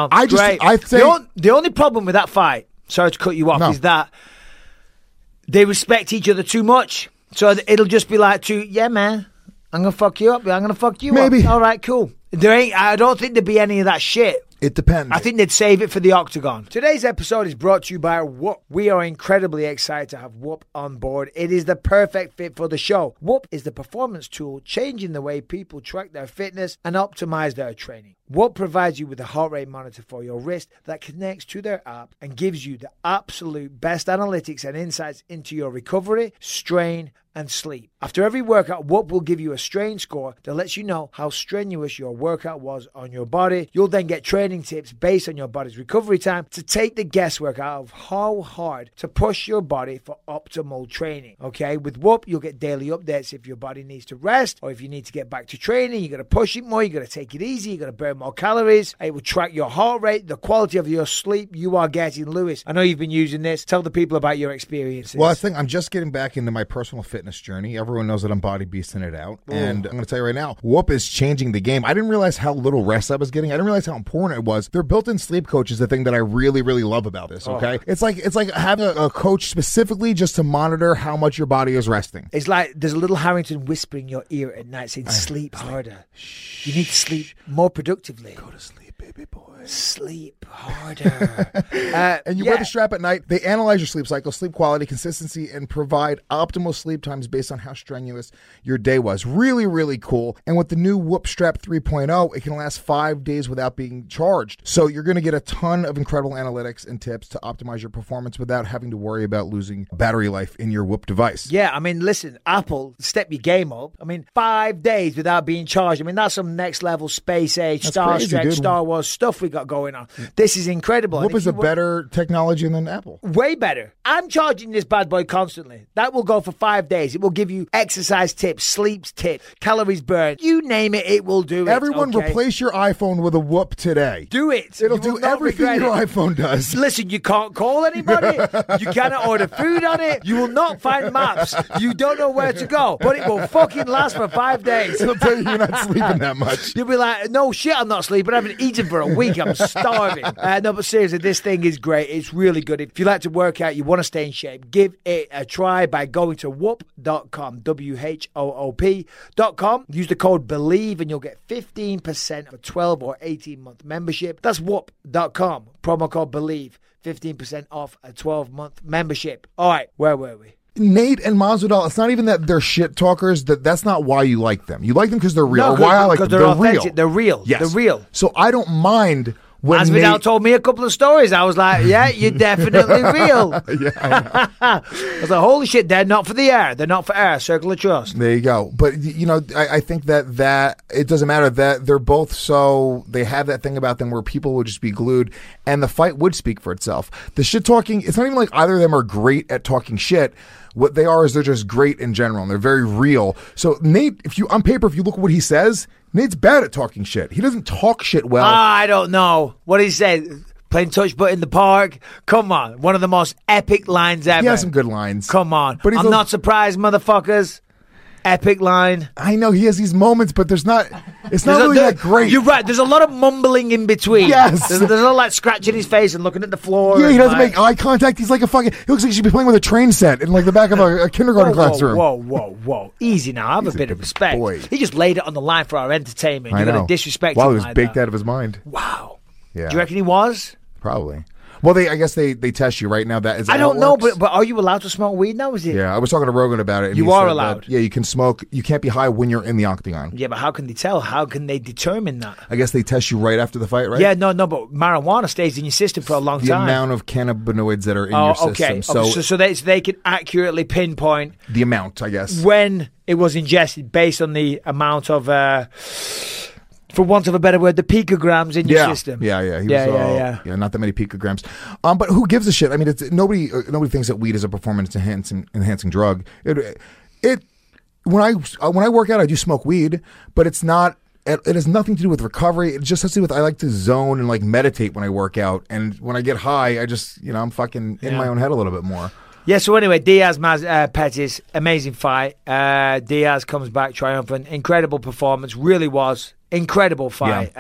The only problem with that fight, sorry to cut you off, is that they respect each other too much. So it'll just be like, yeah, man, I'm going to fuck you up. I'm going to fuck you up. All right, cool. I don't think there'd be any of that shit. It depends. I think they'd save it for the octagon. Today's episode is brought to you by Whoop. We are incredibly excited to have Whoop on board. It is the perfect fit for the show. Whoop is the performance tool changing the way people track their fitness and optimize their training. Whoop provides you with a heart rate monitor for your wrist that connects to their app and gives you the absolute best analytics and insights into your recovery, strain, and sleep. After every workout, Whoop will give you a strain score that lets you know how strenuous your workout was on your body. You'll then get training tips based on your body's recovery time to take the guesswork out of how hard to push your body for optimal training. Okay, with Whoop, you'll get daily updates if your body needs to rest or if you need to get back to training. You got to push it more, you got to take it easy, you got to burn more calories. It will track your heart rate, the quality of your sleep you are getting. Lewis, I know you've been using this. Tell the people about your experiences. Well, I think I'm just getting back into my personal fitness journey. Everyone knows that I'm body beasting it out. Ooh. And I'm going to tell you right now, Whoop is changing the game. I didn't realize how little rest I was getting. I didn't realize how important it was. Their built-in sleep coach is the thing that I really, really love about this, okay? It's like having a coach specifically just to monitor how much your body is resting. It's like there's a little Harrington whispering in your ear at night saying, sleep harder. You need to sleep more productively. Go to sleep, baby boy. Sleep harder. And you wear the strap at night. They analyze your sleep cycle, sleep quality, consistency, and provide optimal sleep times based on how strenuous your day was. Really, really cool. And with the new Whoop Strap 3.0, it can last 5 days without being charged. So you're going to get a ton of incredible analytics and tips to optimize your performance without having to worry about losing battery life in your Whoop device. Yeah, I mean, listen, Apple, step your game up. I mean, 5 days without being charged. I mean, that's some next level space age, Star Trek, Star Wars stuff we got going on. This is incredible. Whoop is a better technology than Apple. Way better. I'm charging this bad boy constantly. That will go for 5 days. It will give you exercise tips, sleep tips, calories burned. You name it, it will do it. Everyone replace your iPhone with a Whoop today. Do it. It'll do everything your iPhone does. Listen, you can't call anybody. You cannot order food on it. You will not find maps. You don't know where to go. But it will fucking last for 5 days. It'll tell you you're not sleeping that much. You'll be like, no shit, I'm not sleeping. I haven't eaten for a week. I'm starving. No, but seriously, this thing is great. It's really good. If you like to work out, you want to stay in shape, give it a try by going to whoop.com, WHOOP.com. Use the code BELIEVE and you'll get 15% for 12 or 18-month membership. That's whoop.com. Promo code BELIEVE. 15% off a 12-month membership. All right, where were we? Nate and Masvidal, it's not even that they're shit talkers. That's not why you like them. You like them because they're real. No, why I like them? They're authentic. Real. They're real. Yes. They're real. So I don't mind when Masvidal told me a couple of stories. I was like, yeah, you're definitely real. Yeah, I was like, holy shit, they're not for the air. They're not for air. Circle of trust. There you go. But, you know, I think that it doesn't matter that they're both they have that thing about them where people would just be glued and the fight would speak for itself. The shit talking, it's not even like either of them are great at talking shit. What they are is they're just great in general, and they're very real. So Nate, if you look at what he says, Nate's bad at talking shit. He doesn't talk shit well. I don't know. What did he say? Playing touch butt in the park? Come on. One of the most epic lines ever. He has some good lines. Come on. But I'm not surprised, motherfuckers. Epic line. I know he has these moments, but it's not really that great. You're right. There's a lot of mumbling in between. Yes. There's a lot like scratching his face and looking at the floor. Yeah, he doesn't make eye contact. He's like he looks like he should be playing with a train set in like the back of a kindergarten classroom. Whoa. Easy now. Have a bit of respect. Boy. He just laid it on the line for our entertainment. You're going to disrespect him. He was baked out of his mind. Wow. Yeah. Do you reckon he was? Probably. Well, I guess they test you right now. I don't know, but are you allowed to smoke weed now? Is it? Yeah, I was talking to Rogan about it. And you are allowed. Yeah, you can smoke. You can't be high when you're in the octagon. Yeah, but how can they tell? How can they determine that? I guess they test you right after the fight, right? Yeah, no, but marijuana stays in your system for a long time. The amount of cannabinoids that are in your system. So they can accurately pinpoint the amount, I guess, when it was ingested based on the amount of. For want of a better word, the picograms in your system. Yeah. Yeah, not that many picograms. But who gives a shit? I mean, nobody thinks that weed is a performance enhancing drug. When I work out, I do smoke weed, but it's not. It has nothing to do with recovery. It just has to do with I like to zone and like meditate when I work out, and when I get high, I just I'm fucking in my own head a little bit more. Yeah, so anyway, Diaz Pettis, amazing fight. Diaz comes back triumphant. Incredible performance, really was. Incredible fight.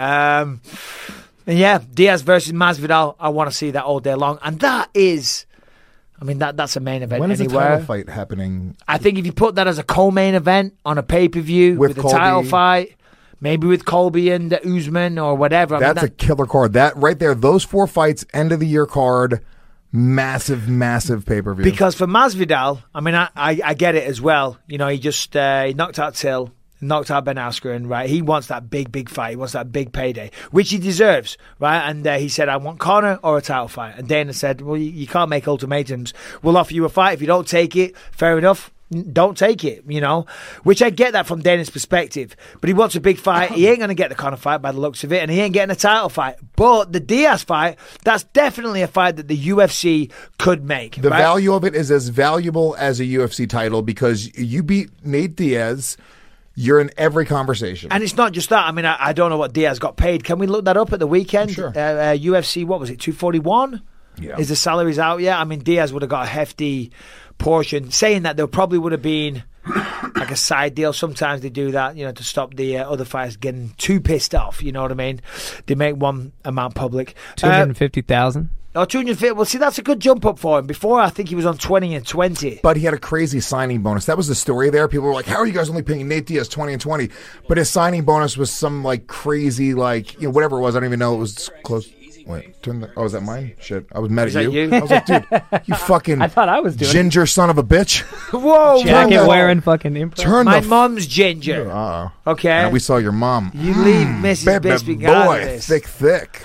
Yeah. Diaz versus Masvidal, I want to see that all day long. And that is, that's a main event when anywhere. When is the title fight happening? I think if you put that as a co-main event on a pay-per-view with a title fight, maybe with Colby and Usman or whatever. That's a killer card. That right there, those 4 fights, end of the year card. Massive pay-per-view. Because for Masvidal, I get it as well. He just he knocked out Till. knocked out Ben Askren, right? He wants that big fight. He wants that big payday, which he deserves, right? And he said, I want Conor or a title fight. And Dana said, well, you can't make ultimatums. We'll offer you a fight. If you don't take it, fair enough. Don't take it, which I get that from Dana's perspective. But he wants a big fight. He ain't going to get the Conor fight by the looks of it, and he ain't getting a title fight. But the Diaz fight, that's definitely a fight that the UFC could make. The value of it is as valuable as a UFC title because you beat Nate Diaz, you're in every conversation. And it's not just that. I mean, I don't know what Diaz got paid. Can we look that up at the weekend? Sure. UFC, what was it, 241? Yeah. Is the salaries out yet? I mean, Diaz would have got a hefty portion. Saying that, there probably would have been like a side deal. Sometimes they do that, to stop the other fighters getting too pissed off. You know what I mean? They make one amount public. 250,000. 250. Well, see, that's a good jump up for him. Before, I think he was on 20 and 20. But he had a crazy signing bonus. That was the story there. People were like, how are you guys only paying Nate Diaz 20 and 20? But his signing bonus was some crazy, whatever it was. I don't even know. It was close. Wait, is that mine? Shit, I was mad at you. I was like, dude, you fucking I thought I was doing ginger son of a bitch. Whoa, jacket wearing fucking improv. My mom's ginger. Okay. And we we saw your mom. You leave Mrs. Bisping out of this. Thick.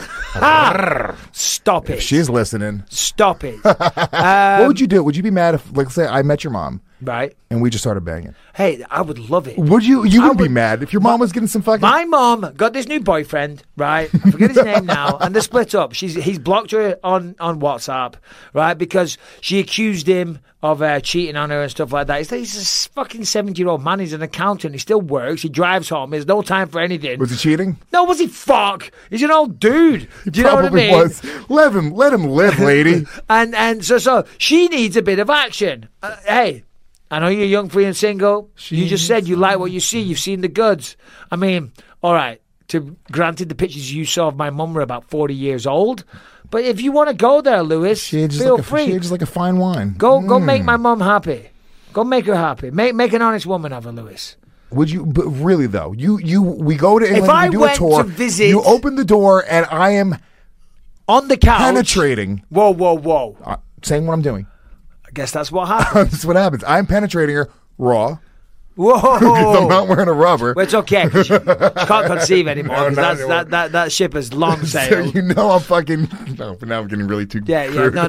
Stop it. If she's listening. Stop it. What would you do? Would you be mad if, say, I met your mom? Right. And we just started banging. Hey, I would love it. Would you? You wouldn't be mad if your mom was getting some fucking... My mom got this new boyfriend, right? I forget his name now. And they're split up. He's blocked her on WhatsApp, right? Because she accused him of cheating on her and stuff like that. He's a fucking 70-year-old man. He's an accountant. He still works. He drives home. There's no time for anything. Was he cheating? No, was he? Fuck. He's an old dude. Do you know what I mean? Was. Let him live, lady. and so she needs a bit of action. Hey, I know you're young, free and single. You just said you like what you see. You've seen the goods. I mean, all right. Granted, the pictures you saw of my mum were about 40 years old. But if you want to go there, Lewis, feel free. She ages like a fine wine. Go make my mum happy. Go make her happy. Make an honest woman of her, Lewis. Would you? But really though, we go to England. If I we do went a tour, to visit, you open the door, and I am on the couch penetrating. Whoa! Saying what I'm doing. I guess that's what happens. That's what happens. I'm penetrating her raw. Whoa! Because I'm not wearing a rubber. Well, it's okay. Cause you can't conceive anymore. That ship has long sailed. So I'm fucking. No, but now I'm getting really too. Yeah.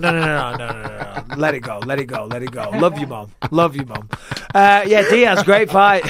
No. Let it go. Love you, mom. Yeah, Diaz, great fight.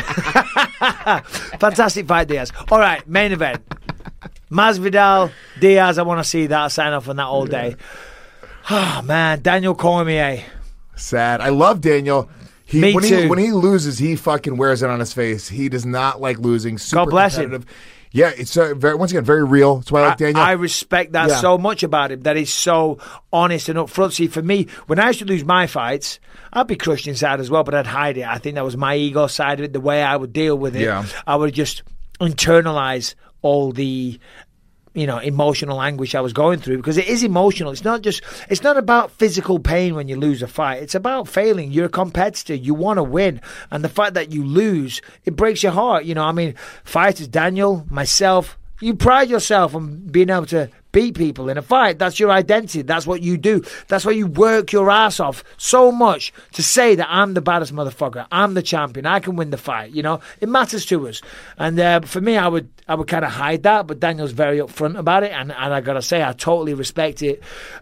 Fantastic fight, Diaz. All right, main event. Masvidal, Diaz. I want to see that. I'll sign off on that all day. Oh man, Daniel Cormier. Sad. I love Daniel. Me too. When he loses, he fucking wears it on his face. He does not like losing. Super God bless competitive. Yeah, it's once again very real. That's why I like Daniel. I respect that so much about him. That he's so honest and upfront. See, for me, when I used to lose my fights, I'd be crushed inside as well, but I'd hide it. I think that was my ego side of it. The way I would deal with it, I would just internalize all the emotional anguish I was going through, because it is emotional. It's not about physical pain when you lose a fight. It's about failing. You're a competitor. You want to win. And the fact that you lose, it breaks your heart. Fighters, Daniel, myself, you pride yourself on being able to beat people in a fight. That's your identity. That's what you do. That's why you work your ass off so much to say that I'm the baddest motherfucker. I'm the champion. I can win the fight. It matters to us. And for me, I would kind of hide that, but Daniel's very upfront about it, and I gotta say, I totally respect it.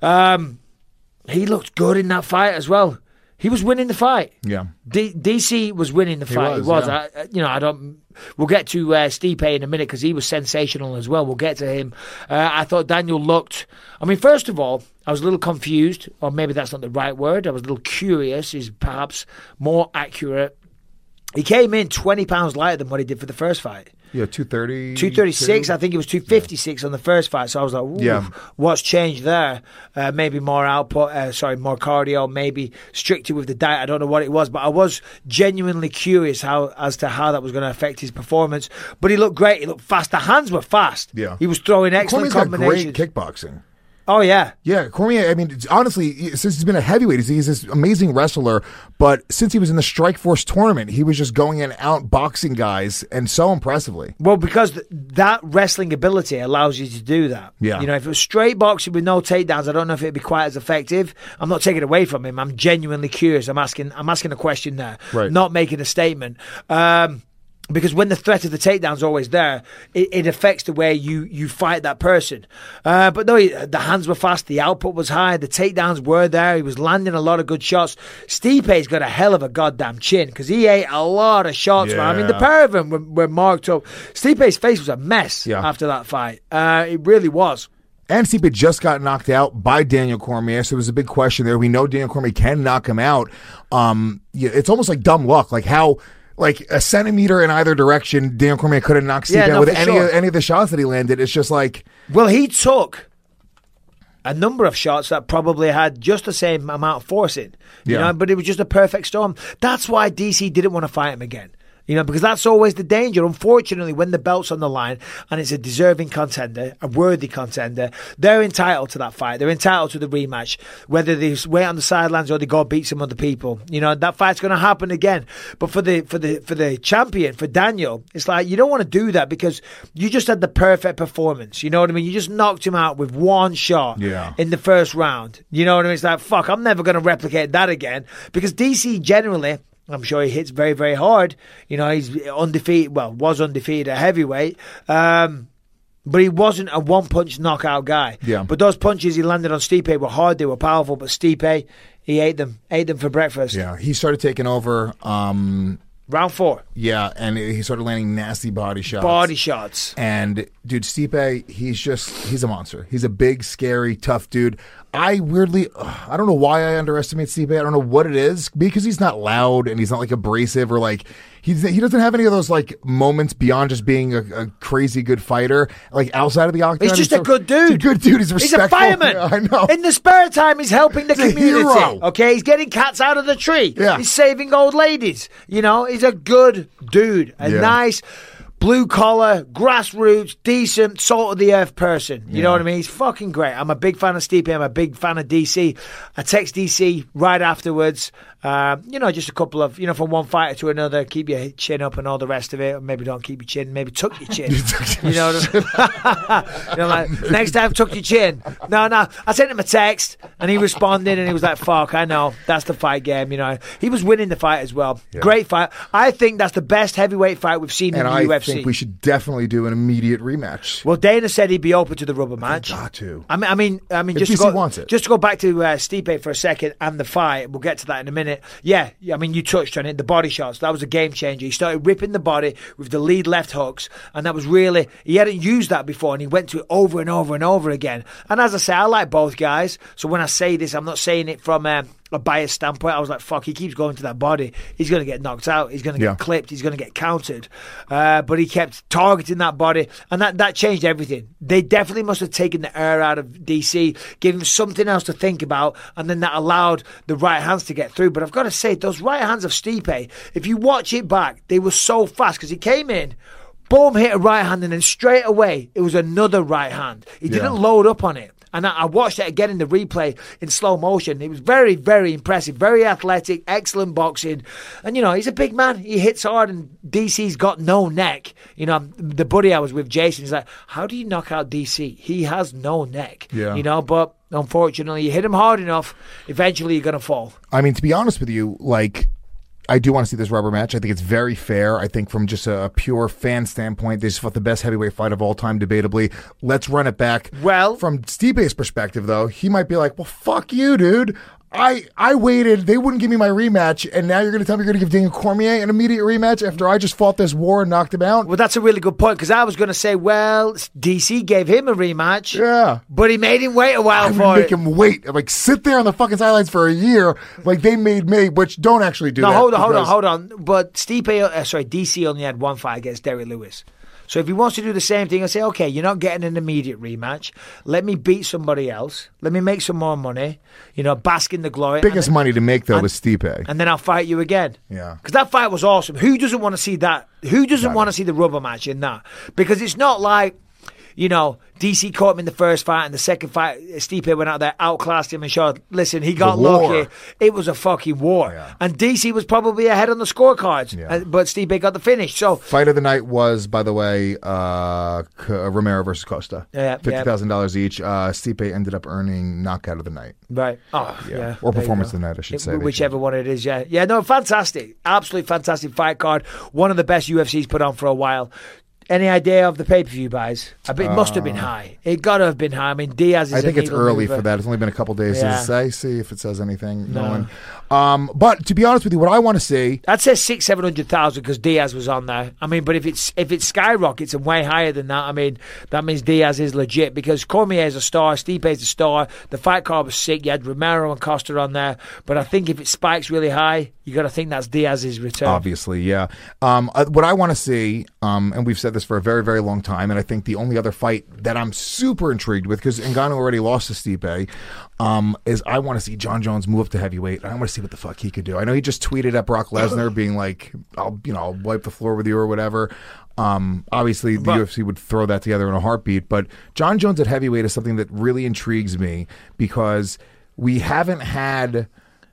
He looked good in that fight as well. He was winning the fight. Yeah. DC was winning the fight. He was. Yeah. We'll get to Stipe in a minute because he was sensational as well. We'll get to him. I thought Daniel looked... I mean, first of all, I was a little confused, or maybe that's not the right word. I was a little curious, is perhaps more accurate. He came in 20 pounds lighter than what he did for the first fight. Yeah, 230. 236. I think it was 256 on the first fight. So I was like, ooh, what's changed there? Maybe more output, more cardio, maybe stricter with the diet. I don't know what it was, but I was genuinely curious as to how that was going to affect his performance. But he looked great. He looked fast. The hands were fast. Yeah. He was throwing excellent combinations. Great kickboxing. Oh, yeah. Yeah, Cormier, I mean, honestly, since he's been a heavyweight, he's this amazing wrestler, but since he was in the Strikeforce tournament, he was just going in out boxing guys, and so impressively. Well, because that wrestling ability allows you to do that. Yeah. If it was straight boxing with no takedowns, I don't know if it'd be quite as effective. I'm not taking it away from him. I'm genuinely curious. I'm asking a question there, right. Not making a statement. Because when the threat of the takedown's always there, it affects the way you fight that person. But no, the hands were fast, the output was high, the takedowns were there, he was landing a lot of good shots. Stipe's got a hell of a goddamn chin, because he ate a lot of shots, man. I mean, the pair of them were marked up. Stipe's face was a mess after that fight. It really was. And Stipe just got knocked out by Daniel Cormier, so there was a big question there. We know Daniel Cormier can knock him out. It's almost like dumb luck, like how... Like a centimeter in either direction, Daniel Cormier could have knocked Stipe out with any of the shots that he landed. It's just like... Well, he took a number of shots that probably had just the same amount of force in. You know, but it was just a perfect storm. That's why DC didn't want to fight him again. You know, because that's always the danger. Unfortunately, when the belt's on the line and it's a deserving contender, a worthy contender, they're entitled to that fight. They're entitled to the rematch. Whether they wait on the sidelines or they go beat some other people, you know, that fight's going to happen again. But for the champion, for Daniel, it's like you don't want to do that because you just had the perfect performance. You know what I mean? You just knocked him out with one shot in the first round. You know what I mean? It's like, fuck, I'm never going to replicate that again, because DC generally, I'm sure he hits very, very hard. You know, he's undefeated. Well, was undefeated at heavyweight. But he wasn't a one-punch knockout guy. Yeah. But those punches he landed on Stipe were hard. They were powerful. But Stipe, he ate them for breakfast. Yeah, he started taking over... Round 4. Yeah, and he started landing nasty body shots. And, dude, Stipe, he's a monster. He's a big, scary, tough dude. I don't know why I underestimate Stipe. I don't know what it is, because he's not loud and he's not like abrasive or like he doesn't have any of those like moments beyond just being a crazy good fighter. Like outside of the octagon, he's just a good dude. He's a good dude. He's respectful. He's a fireman. Yeah, I know. In the spare time, he's helping the community. Hero. Okay, he's getting cats out of the tree. Yeah. He's saving old ladies. You know, he's a good dude. A nice, blue collar, grassroots, decent, salt of the earth person. You know what I mean? He's fucking great. I'm a big fan of Stipe. I'm a big fan of DC. I text DC right afterwards. You know, just a couple of, you know, from one fighter to another, keep your chin up and all the rest of it. Or maybe don't keep your chin, maybe tuck your chin. You know what I mean? You know, like, next time, tuck your chin. No. I sent him a text and he responded and he was like, fuck, I know. That's the fight game, you know. He was winning the fight as well. Yeah. Great fight. I think that's the best heavyweight fight we've seen in the UFC. I think we should definitely do an immediate rematch. Well, Dana said he'd be open to the rubber match. Got to. I mean, just to go back to Stipe for a second and the fight. We'll get to that in a minute. Yeah, I mean, you touched on it. The body shots, that was a game changer. He started ripping the body with the lead left hooks, and that was really, he hadn't used that before, and he went to it over and over and over again. And as I say, I like both guys. So when I say this, I'm not saying it from a biased standpoint. I was like, fuck, he keeps going to that body. He's going to get knocked out. He's going to get clipped. He's going to get countered. But he kept targeting that body, and that changed everything. They definitely must have taken the air out of DC, gave him something else to think about, and then that allowed the right hands to get through. But I've got to say, those right hands of Stipe, if you watch it back, they were so fast, because he came in, boom, hit a right hand, and then straight away, it was another right hand. He didn't load up on it. And I watched it again in the replay in slow motion. It was very, very impressive. Very athletic, excellent boxing. And, you know, he's a big man. He hits hard, and DC's got no neck. You know, the buddy I was with, Jason, he's like, how do you knock out DC? He has no neck. Yeah. You know, but unfortunately, you hit him hard enough, eventually you're going to fall. I mean, to be honest with you, like, I do want to see this rubber match. I think it's very fair. I think from just a pure fan standpoint, they just fought the best heavyweight fight of all time, debatably. Let's run it back. Well, from Stipe's perspective, though, he might be like, well, fuck you, dude. I waited. They wouldn't give me my rematch, and now you're going to tell me you're going to give Daniel Cormier an immediate rematch after I just fought this war and knocked him out? Well, that's a really good point, because I was going to say, well, DC gave him a rematch. Yeah. But he made him wait a while for it. I would make him wait. Like, sit there on the fucking sidelines for a year like they made me, which don't actually do that. No, hold on. But DC only had one fight against Derrick Lewis. So if he wants to do the same thing, I say, okay, you're not getting an immediate rematch. Let me beat somebody else. Let me make some more money. You know, bask in the glory. Biggest money to make, though, was Stipe. And then I'll fight you again. Yeah. Because that fight was awesome. Who doesn't want to see that? Who doesn't want to see the rubber match in that? Because it's not like DC caught him in the first fight, and the second fight, Stipe went out there, outclassed him and showed, listen, he got lucky. It was a fucking war. Yeah. And DC was probably ahead on the scorecards, but Stipe got the finish. So fight of the night was, by the way, Romero versus Costa. Yeah, $50,000 each. Stipe ended up earning knockout of the night. Right. Oh, yeah. Or performance of the night, I should say. Whichever one it is, yeah. Yeah, no, fantastic. Absolutely fantastic fight card. One of the best UFC's put on for a while. Any idea of the pay-per-view buys? It must have been high. It got to have been high. I mean, Diaz is I think it's early mover. for that. It's only been a couple days. Does it say? See if it says anything. No one. But to be honest with you, what I want to see... I'd say 600,000-700,000 because Diaz was on there. I mean, but if it skyrockets and way higher than that, I mean, that means Diaz is legit because Cormier is a star, Stipe is a star. The fight card was sick. You had Romero and Costa on there. But I think if it spikes really high, you got to think that's Diaz's return. Obviously, yeah. What I want to see, and we've said this for a very, very long time, and I think the only other fight that I'm super intrigued with, because Ngannou already lost to Stipe, is I want to see Jon Jones move up to heavyweight. I want to see what the fuck he could do. I know he just tweeted at Brock Lesnar being like, I'll wipe the floor with you or whatever. Obviously, the UFC would throw that together in a heartbeat, but Jon Jones at heavyweight is something that really intrigues me because we haven't had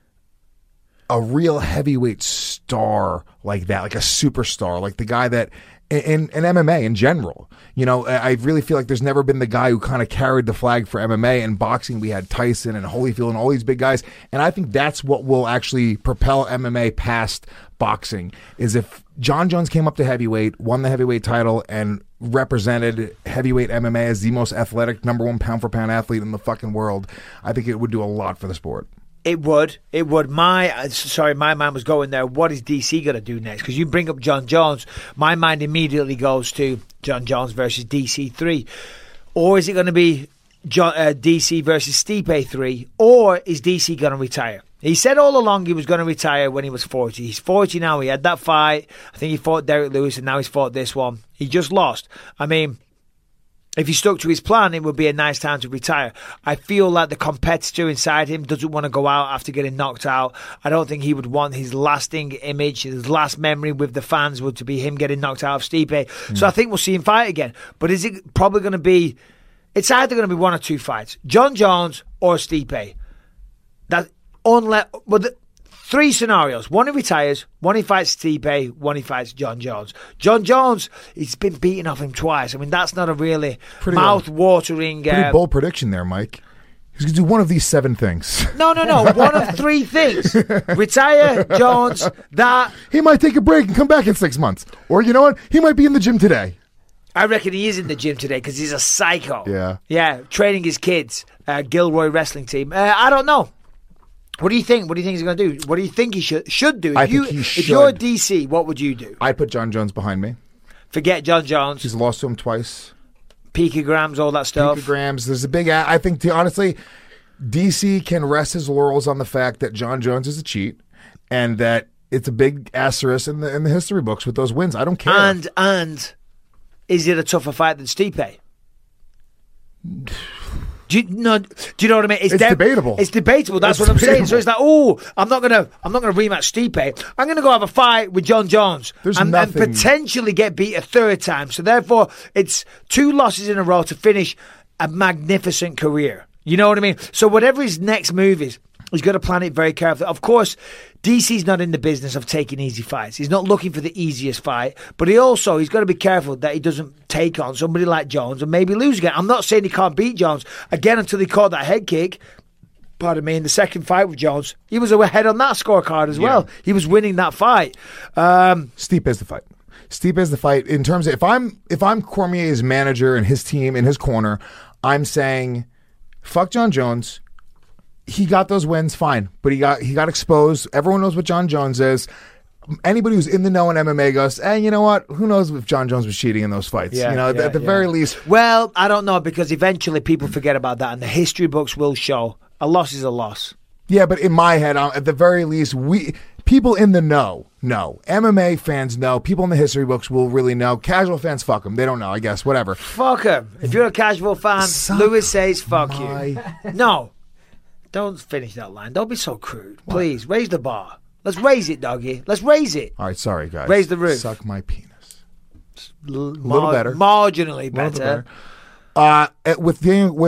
a real heavyweight star like that, like a superstar, like the guy that in MMA in general. I really feel like there's never been the guy who kind of carried the flag for MMA. In boxing, we had Tyson and Holyfield and all these big guys. And I think that's what will actually propel MMA past boxing, is if Jon Jones came up to heavyweight, won the heavyweight title, and represented heavyweight MMA as the most athletic, number one pound-for-pound athlete in the fucking world. I think it would do a lot for the sport. It would. My mind was going there. What is DC going to do next? Because you bring up Jon Jones, my mind immediately goes to Jon Jones versus DC 3. Or is it going to be DC versus Stipe 3? Or is DC going to retire? He said all along he was going to retire when he was 40. He's 40 now. He had that fight. I think he fought Derek Lewis, and now he's fought this one. He just lost. I mean, if he stuck to his plan, it would be a nice time to retire. I feel like the competitor inside him doesn't want to go out after getting knocked out. I don't think he would want his lasting image, his last memory with the fans would to be him getting knocked out of Stipe. So I think we'll see him fight again. But is it probably going to be... It's either going to be one or two fights. Jon Jones or Stipe. Three scenarios. One he retires, one he fights Stipe, one he fights Jon Jones. Jon Jones, he's been beaten off him twice. I mean, that's not a really mouth-watering... Pretty bold prediction there, Mike. He's going to do one of these 7 things. No. One of 3 things. Retire, Jones, that... He might take a break and come back in 6 months. Or, you know what? He might be in the gym today. I reckon he is in the gym today because he's a psycho. Yeah. Yeah, training his kids. Gilroy wrestling team. I don't know. What do you think? What do you think he's going to do? What do you think he should do? I think he should. If you're DC, what would you do? I'd put Jon Jones behind me. Forget Jon Jones. He's lost to him twice. Picograms, all that stuff. Picograms. There's a big... I think, honestly, DC can rest his laurels on the fact that Jon Jones is a cheat and that it's a big asterisk in the history books with those wins. I don't care. And is it a tougher fight than Stipe? Do you know what I mean? It's debatable. It's debatable. That's what I'm saying. So it's like, I'm not gonna rematch Stipe. I'm gonna go have a fight with Jon Jones and potentially get beat a third time. So therefore, it's 2 losses in a row to finish a magnificent career. You know what I mean? So whatever his next move is, he's got to plan it very carefully. Of course, DC's not in the business of taking easy fights. He's not looking for the easiest fight, but he's got to be careful that he doesn't take on somebody like Jones and maybe lose again. I'm not saying he can't beat Jones again until he caught that head kick. Pardon me, in the second fight with Jones, he was ahead on that scorecard as well. He was winning that fight. Stipe is the fight. Stipe is the fight. In terms of if I'm Cormier's manager and his team in his corner, I'm saying, fuck Jon Jones. He got those wins, fine, but he got exposed. Everyone knows what Jon Jones is. Anybody who's in the know in MMA goes, you know what? Who knows if Jon Jones was cheating in those fights? At the very least. Well, I don't know, because eventually people forget about that, and the history books will show a loss is a loss. Yeah, but in my head, at the very least, people in the know. MMA fans know. People in the history books will really know. Casual fans, fuck them. They don't know, I guess. Whatever. Fuck them. If you're a casual fan, Lewis says fuck you. No. Don't finish that line. Don't be so crude. Please, raise the bar. Let's raise it, doggy. Let's raise it. All right, sorry, guys. Raise the roof. Suck my penis. Little better. Marginally better. With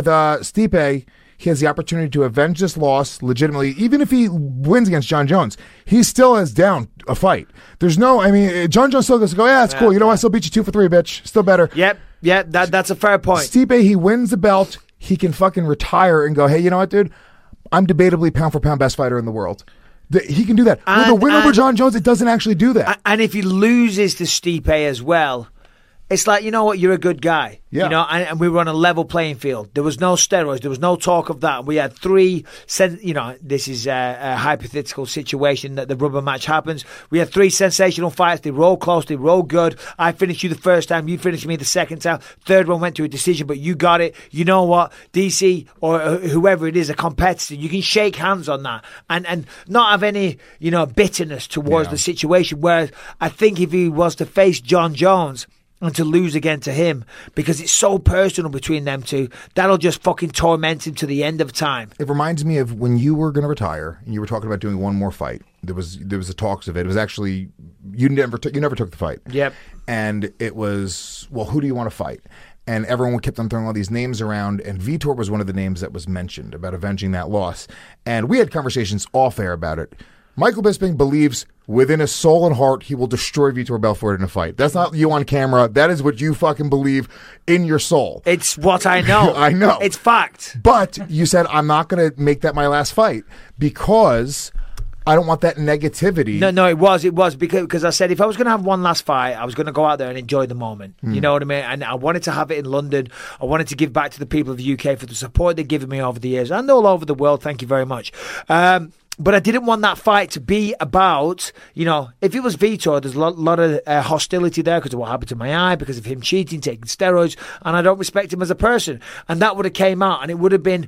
Stipe, he has the opportunity to avenge this loss legitimately. Even if he wins against John Jones, he still is down a fight. There's no, I mean, John Jones still goes to go, yeah, it's cool. You know what? I still beat you 2 for 3, bitch. Still better. Yep. That's a fair point. Stipe, he wins the belt. He can fucking retire and go, hey, you know what, dude? I'm debatably pound for pound best fighter in the world. He can do that. With a win over John Jones, it doesn't actually do that. And if he loses to Stipe as well, it's like, you know what, you're a good guy. Yeah. You know, and we were on a level playing field. There was no steroids. There was no talk of that. We had 3, you know, this is a hypothetical situation that the rubber match happens. We had 3 sensational fights. They were all close. They were all good. I finished you the first time. You finished me the second time. Third one went to a decision, but you got it. You know what? DC or whoever it is, a competitor, you can shake hands on that and not have any, you know, bitterness towards the situation. Whereas I think if he was to face John Jones and to lose again to him, because it's so personal between them two, that'll just fucking torment him to the end of time. It reminds me of when you were going to retire and you were talking about doing one more fight. There was the talks of it. It was actually you never took the fight. Yep. And it was, well, who do you want to fight? And everyone kept on throwing all these names around, and Vitor was one of the names that was mentioned about avenging that loss. And we had conversations off air about it. Michael Bisping believes within his soul and heart he will destroy Vitor Belfort in a fight. That's not you on camera. That is what you fucking believe in your soul. It's what I know. I know. It's fact. But you said, I'm not going to make that my last fight because I don't want that negativity. No, it was because I said if I was going to have one last fight, I was going to go out there and enjoy the moment. You know what I mean? And I wanted to have it in London. I wanted to give back to the people of the UK for the support they've given me over the years and all over the world. Thank you very much. But I didn't want that fight to be about, you know, if it was Vitor, there's a lot of hostility there because of what happened to my eye, because of him cheating, taking steroids, and I don't respect him as a person. And that would have came out, and it would have been...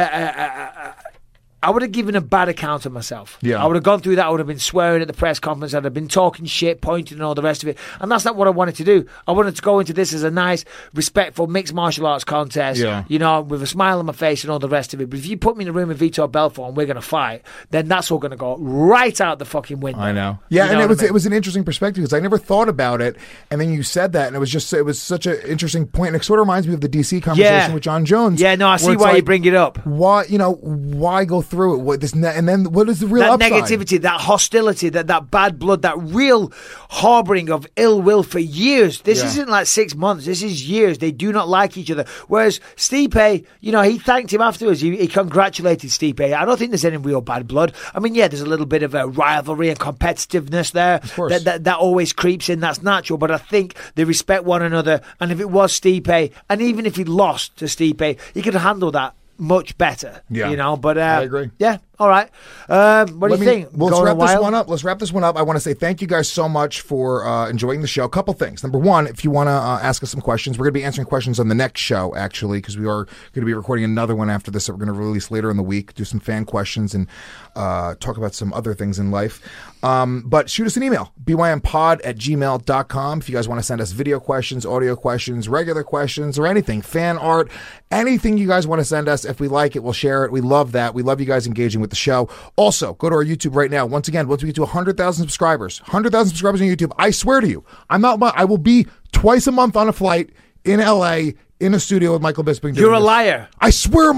I would have given a bad account of myself. Yeah. I would have gone through that. I would have been swearing at the press conference. I'd have been talking shit, pointing and all the rest of it. And that's not what I wanted to do. I wanted to go into this as a nice, respectful mixed martial arts contest, you know, with a smile on my face and all the rest of it. But if you put me in a room with Vitor Belfort and we're going to fight, then that's all going to go right out the fucking window. I know. Yeah, you know, and it was an interesting perspective because I never thought about it. And then you said that, and it was such an interesting point. And it sort of reminds me of the DC conversation with John Jones. Yeah, no, I see why you bring it up. Why go through it? What this? And then what is the real that upside? Negativity, that hostility, that bad blood, that real harboring of ill will for years. This isn't like 6 months. This is years. They do not like each other. Whereas Stipe, you know, he thanked him afterwards. He congratulated Stipe. I don't think there's any real bad blood. I mean, yeah, there's a little bit of a rivalry and competitiveness there. Of course. That always creeps in. That's natural. But I think they respect one another. And if it was Stipe, and even if he lost to Stipe, he could handle that much better. You know, but I agree. Yeah. All right. What do you think? Well, let's wrap this one up. I want to say thank you guys so much for enjoying the show. A couple things. Number one, if you want to ask us some questions, we're going to be answering questions on the next show, actually, because we are going to be recording another one after this that we're going to release later in the week, do some fan questions and talk about some other things in life. But shoot us an email, bympod@gmail.com. If you guys want to send us video questions, audio questions, regular questions, or anything, fan art, anything you guys want to send us. If we like it, we'll share it. We love that. We love you guys engaging with the show. Also, go to our YouTube right now. Once again, once we get to 100,000 subscribers on YouTube, I swear to you, I will be twice a month on a flight in LA in a studio with Michael Bisping. You're a liar. I swear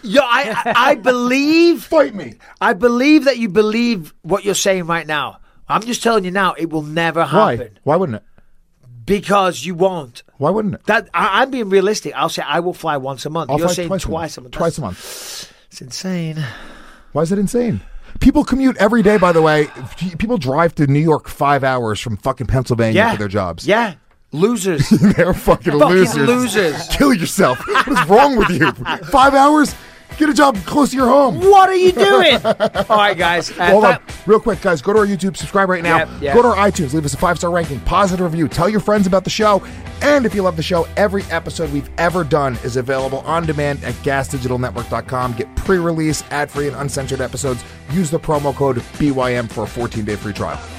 I believe. Fight me. I believe that you believe what you're saying right now. I'm just telling you now, it will never happen. Why wouldn't it? Because you won't. Why wouldn't it? I'm being realistic. I'll say I will fly once a month. You're saying twice a month. Twice a month. It's insane. Why is it insane? People commute every day, by the way. People drive to New York 5 hours from fucking Pennsylvania for their jobs. Yeah. Losers. They're fucking losers. Kill yourself. What is wrong with you? 5 hours? Get a job close to your home. What are you doing? All right, guys. Hold on. Real quick, guys. Go to our YouTube. Subscribe right now. Go to our iTunes. Leave us a 5-star ranking. Positive review. Tell your friends about the show. And if you love the show, every episode we've ever done is available on demand at gasdigitalnetwork.com. Get pre-release, ad-free, and uncensored episodes. Use the promo code BYM for a 14-day free trial.